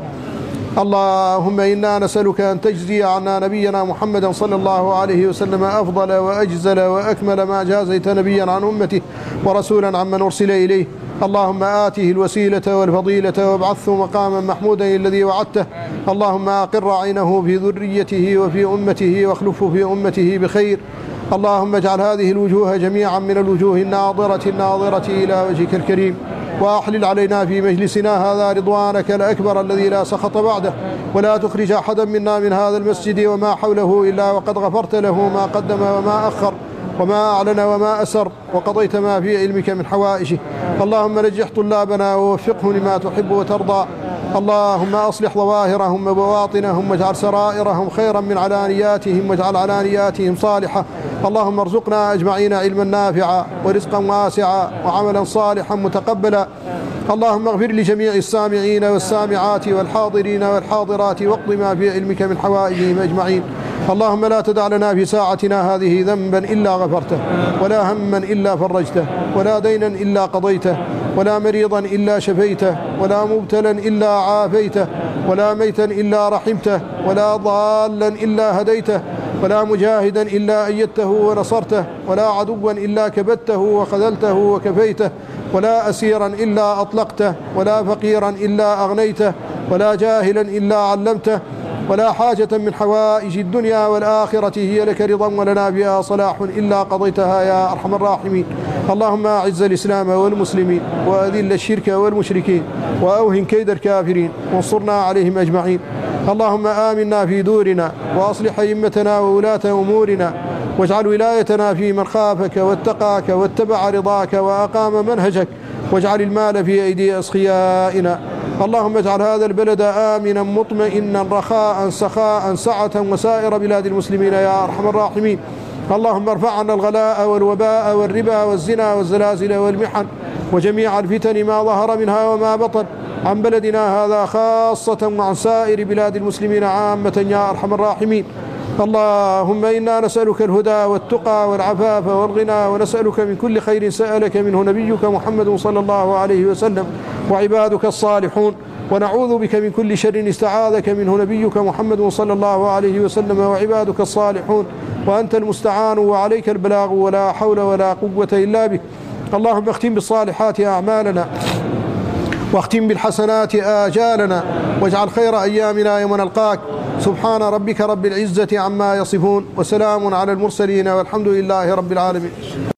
اللهم إنا نسألك أن تجزي عنا نبينا محمدا صلى الله عليه وسلم أفضل وأجزل وأكمل ما جازيت نبيا عن أمته ورسولا عمن أرسل إليه. اللهم آته الوسيلة والفضيلة وابعثه مقاما محمودا الذي وعدته. اللهم أقر عينه في ذريته وفي أمته واخلفه في أمته بخير. اللهم اجعل هذه الوجوه جميعا من الوجوه الناظرة الناظرة إلى وجهك الكريم، وأحلل علينا في مجلسنا هذا رضوانك الأكبر الذي لا سخط بعده، ولا تخرج أحدا منا من هذا المسجد وما حوله إلا وقد غفرت له ما قدم وما أخر وما أعلن وما أسر، وقضيت ما في علمك من حوائجه. اللهم نجح طلابنا ووفقهم لما تحب وترضى. اللهم أصلح ظواهرهم وبواطنهم واجعل سرائرهم خيرا من علانياتهم واجعل علانياتهم صالحة. اللهم ارزقنا أجمعين علما نافعا ورزقا واسعا وعملا صالحا متقبلا. اللهم اغفر لجميع السامعين والسامعات والحاضرين والحاضرات واقض ما في علمك من حوائجهم أجمعين. اللهم لا تدع لنا في ساعتنا هذه ذنبا إلا غفرته، ولا هما إلا فرجته، ولا دينا إلا قضيته، ولا مريضا إلا شفيته، ولا مبتلا إلا عافيته، ولا ميتا إلا رحمته، ولا ضالا إلا هديته، ولا مجاهدا إلا أيدته ونصرته، ولا عدوا إلا كبدته وخذلته وكفيته، ولا أسيرا إلا أطلقته، ولا فقيرا إلا أغنيته، ولا جاهلا إلا علمته، ولا حاجة من حوائج الدنيا والآخرة هي لك رضا ولنا فيها صلاح إلا قضيتها يا أرحم الراحمين. اللهم أعز الإسلام والمسلمين، وأذل الشرك والمشركين، وأوهن كيد الكافرين، وانصرنا عليهم أجمعين. اللهم آمنا في دورنا، وأصلح أئمتنا وولاة أمورنا، واجعل ولايتنا في من خافك واتقاك واتبع رضاك وأقام منهجك، واجعل المال في أيدي أسخيائنا. اللهم اجعل هذا البلد آمنا مطمئنا رخاء سخاء سعة وسائر بلاد المسلمين يا أرحم الراحمين. اللهم ارفع عنا الغلاء والوباء والربا والزنا والزلازل والمحن وجميع الفتن ما ظهر منها وما بطن عن بلدنا هذا خاصة وعن سائر بلاد المسلمين عامة يا أرحم الراحمين. اللهم إنا نسألك الهدى والتقى والعفاف والغنى، ونسألك من كل خير سألك منه نبيك محمد صلى الله عليه وسلم وعبادك الصالحون، ونعوذ بك من كل شر استعاذك منه نبيك محمد صلى الله عليه وسلم وعبادك الصالحون، وأنت المستعان وعليك البلاغ ولا حول ولا قوة إلا بك. اللهم اختم بالصالحات أعمالنا واختم بالحسنات آجالنا، واجعل خير أيامنا يوم نلقاك. سبحان ربك رب العزة عما يصفون، وسلام على المرسلين، والحمد لله رب العالمين.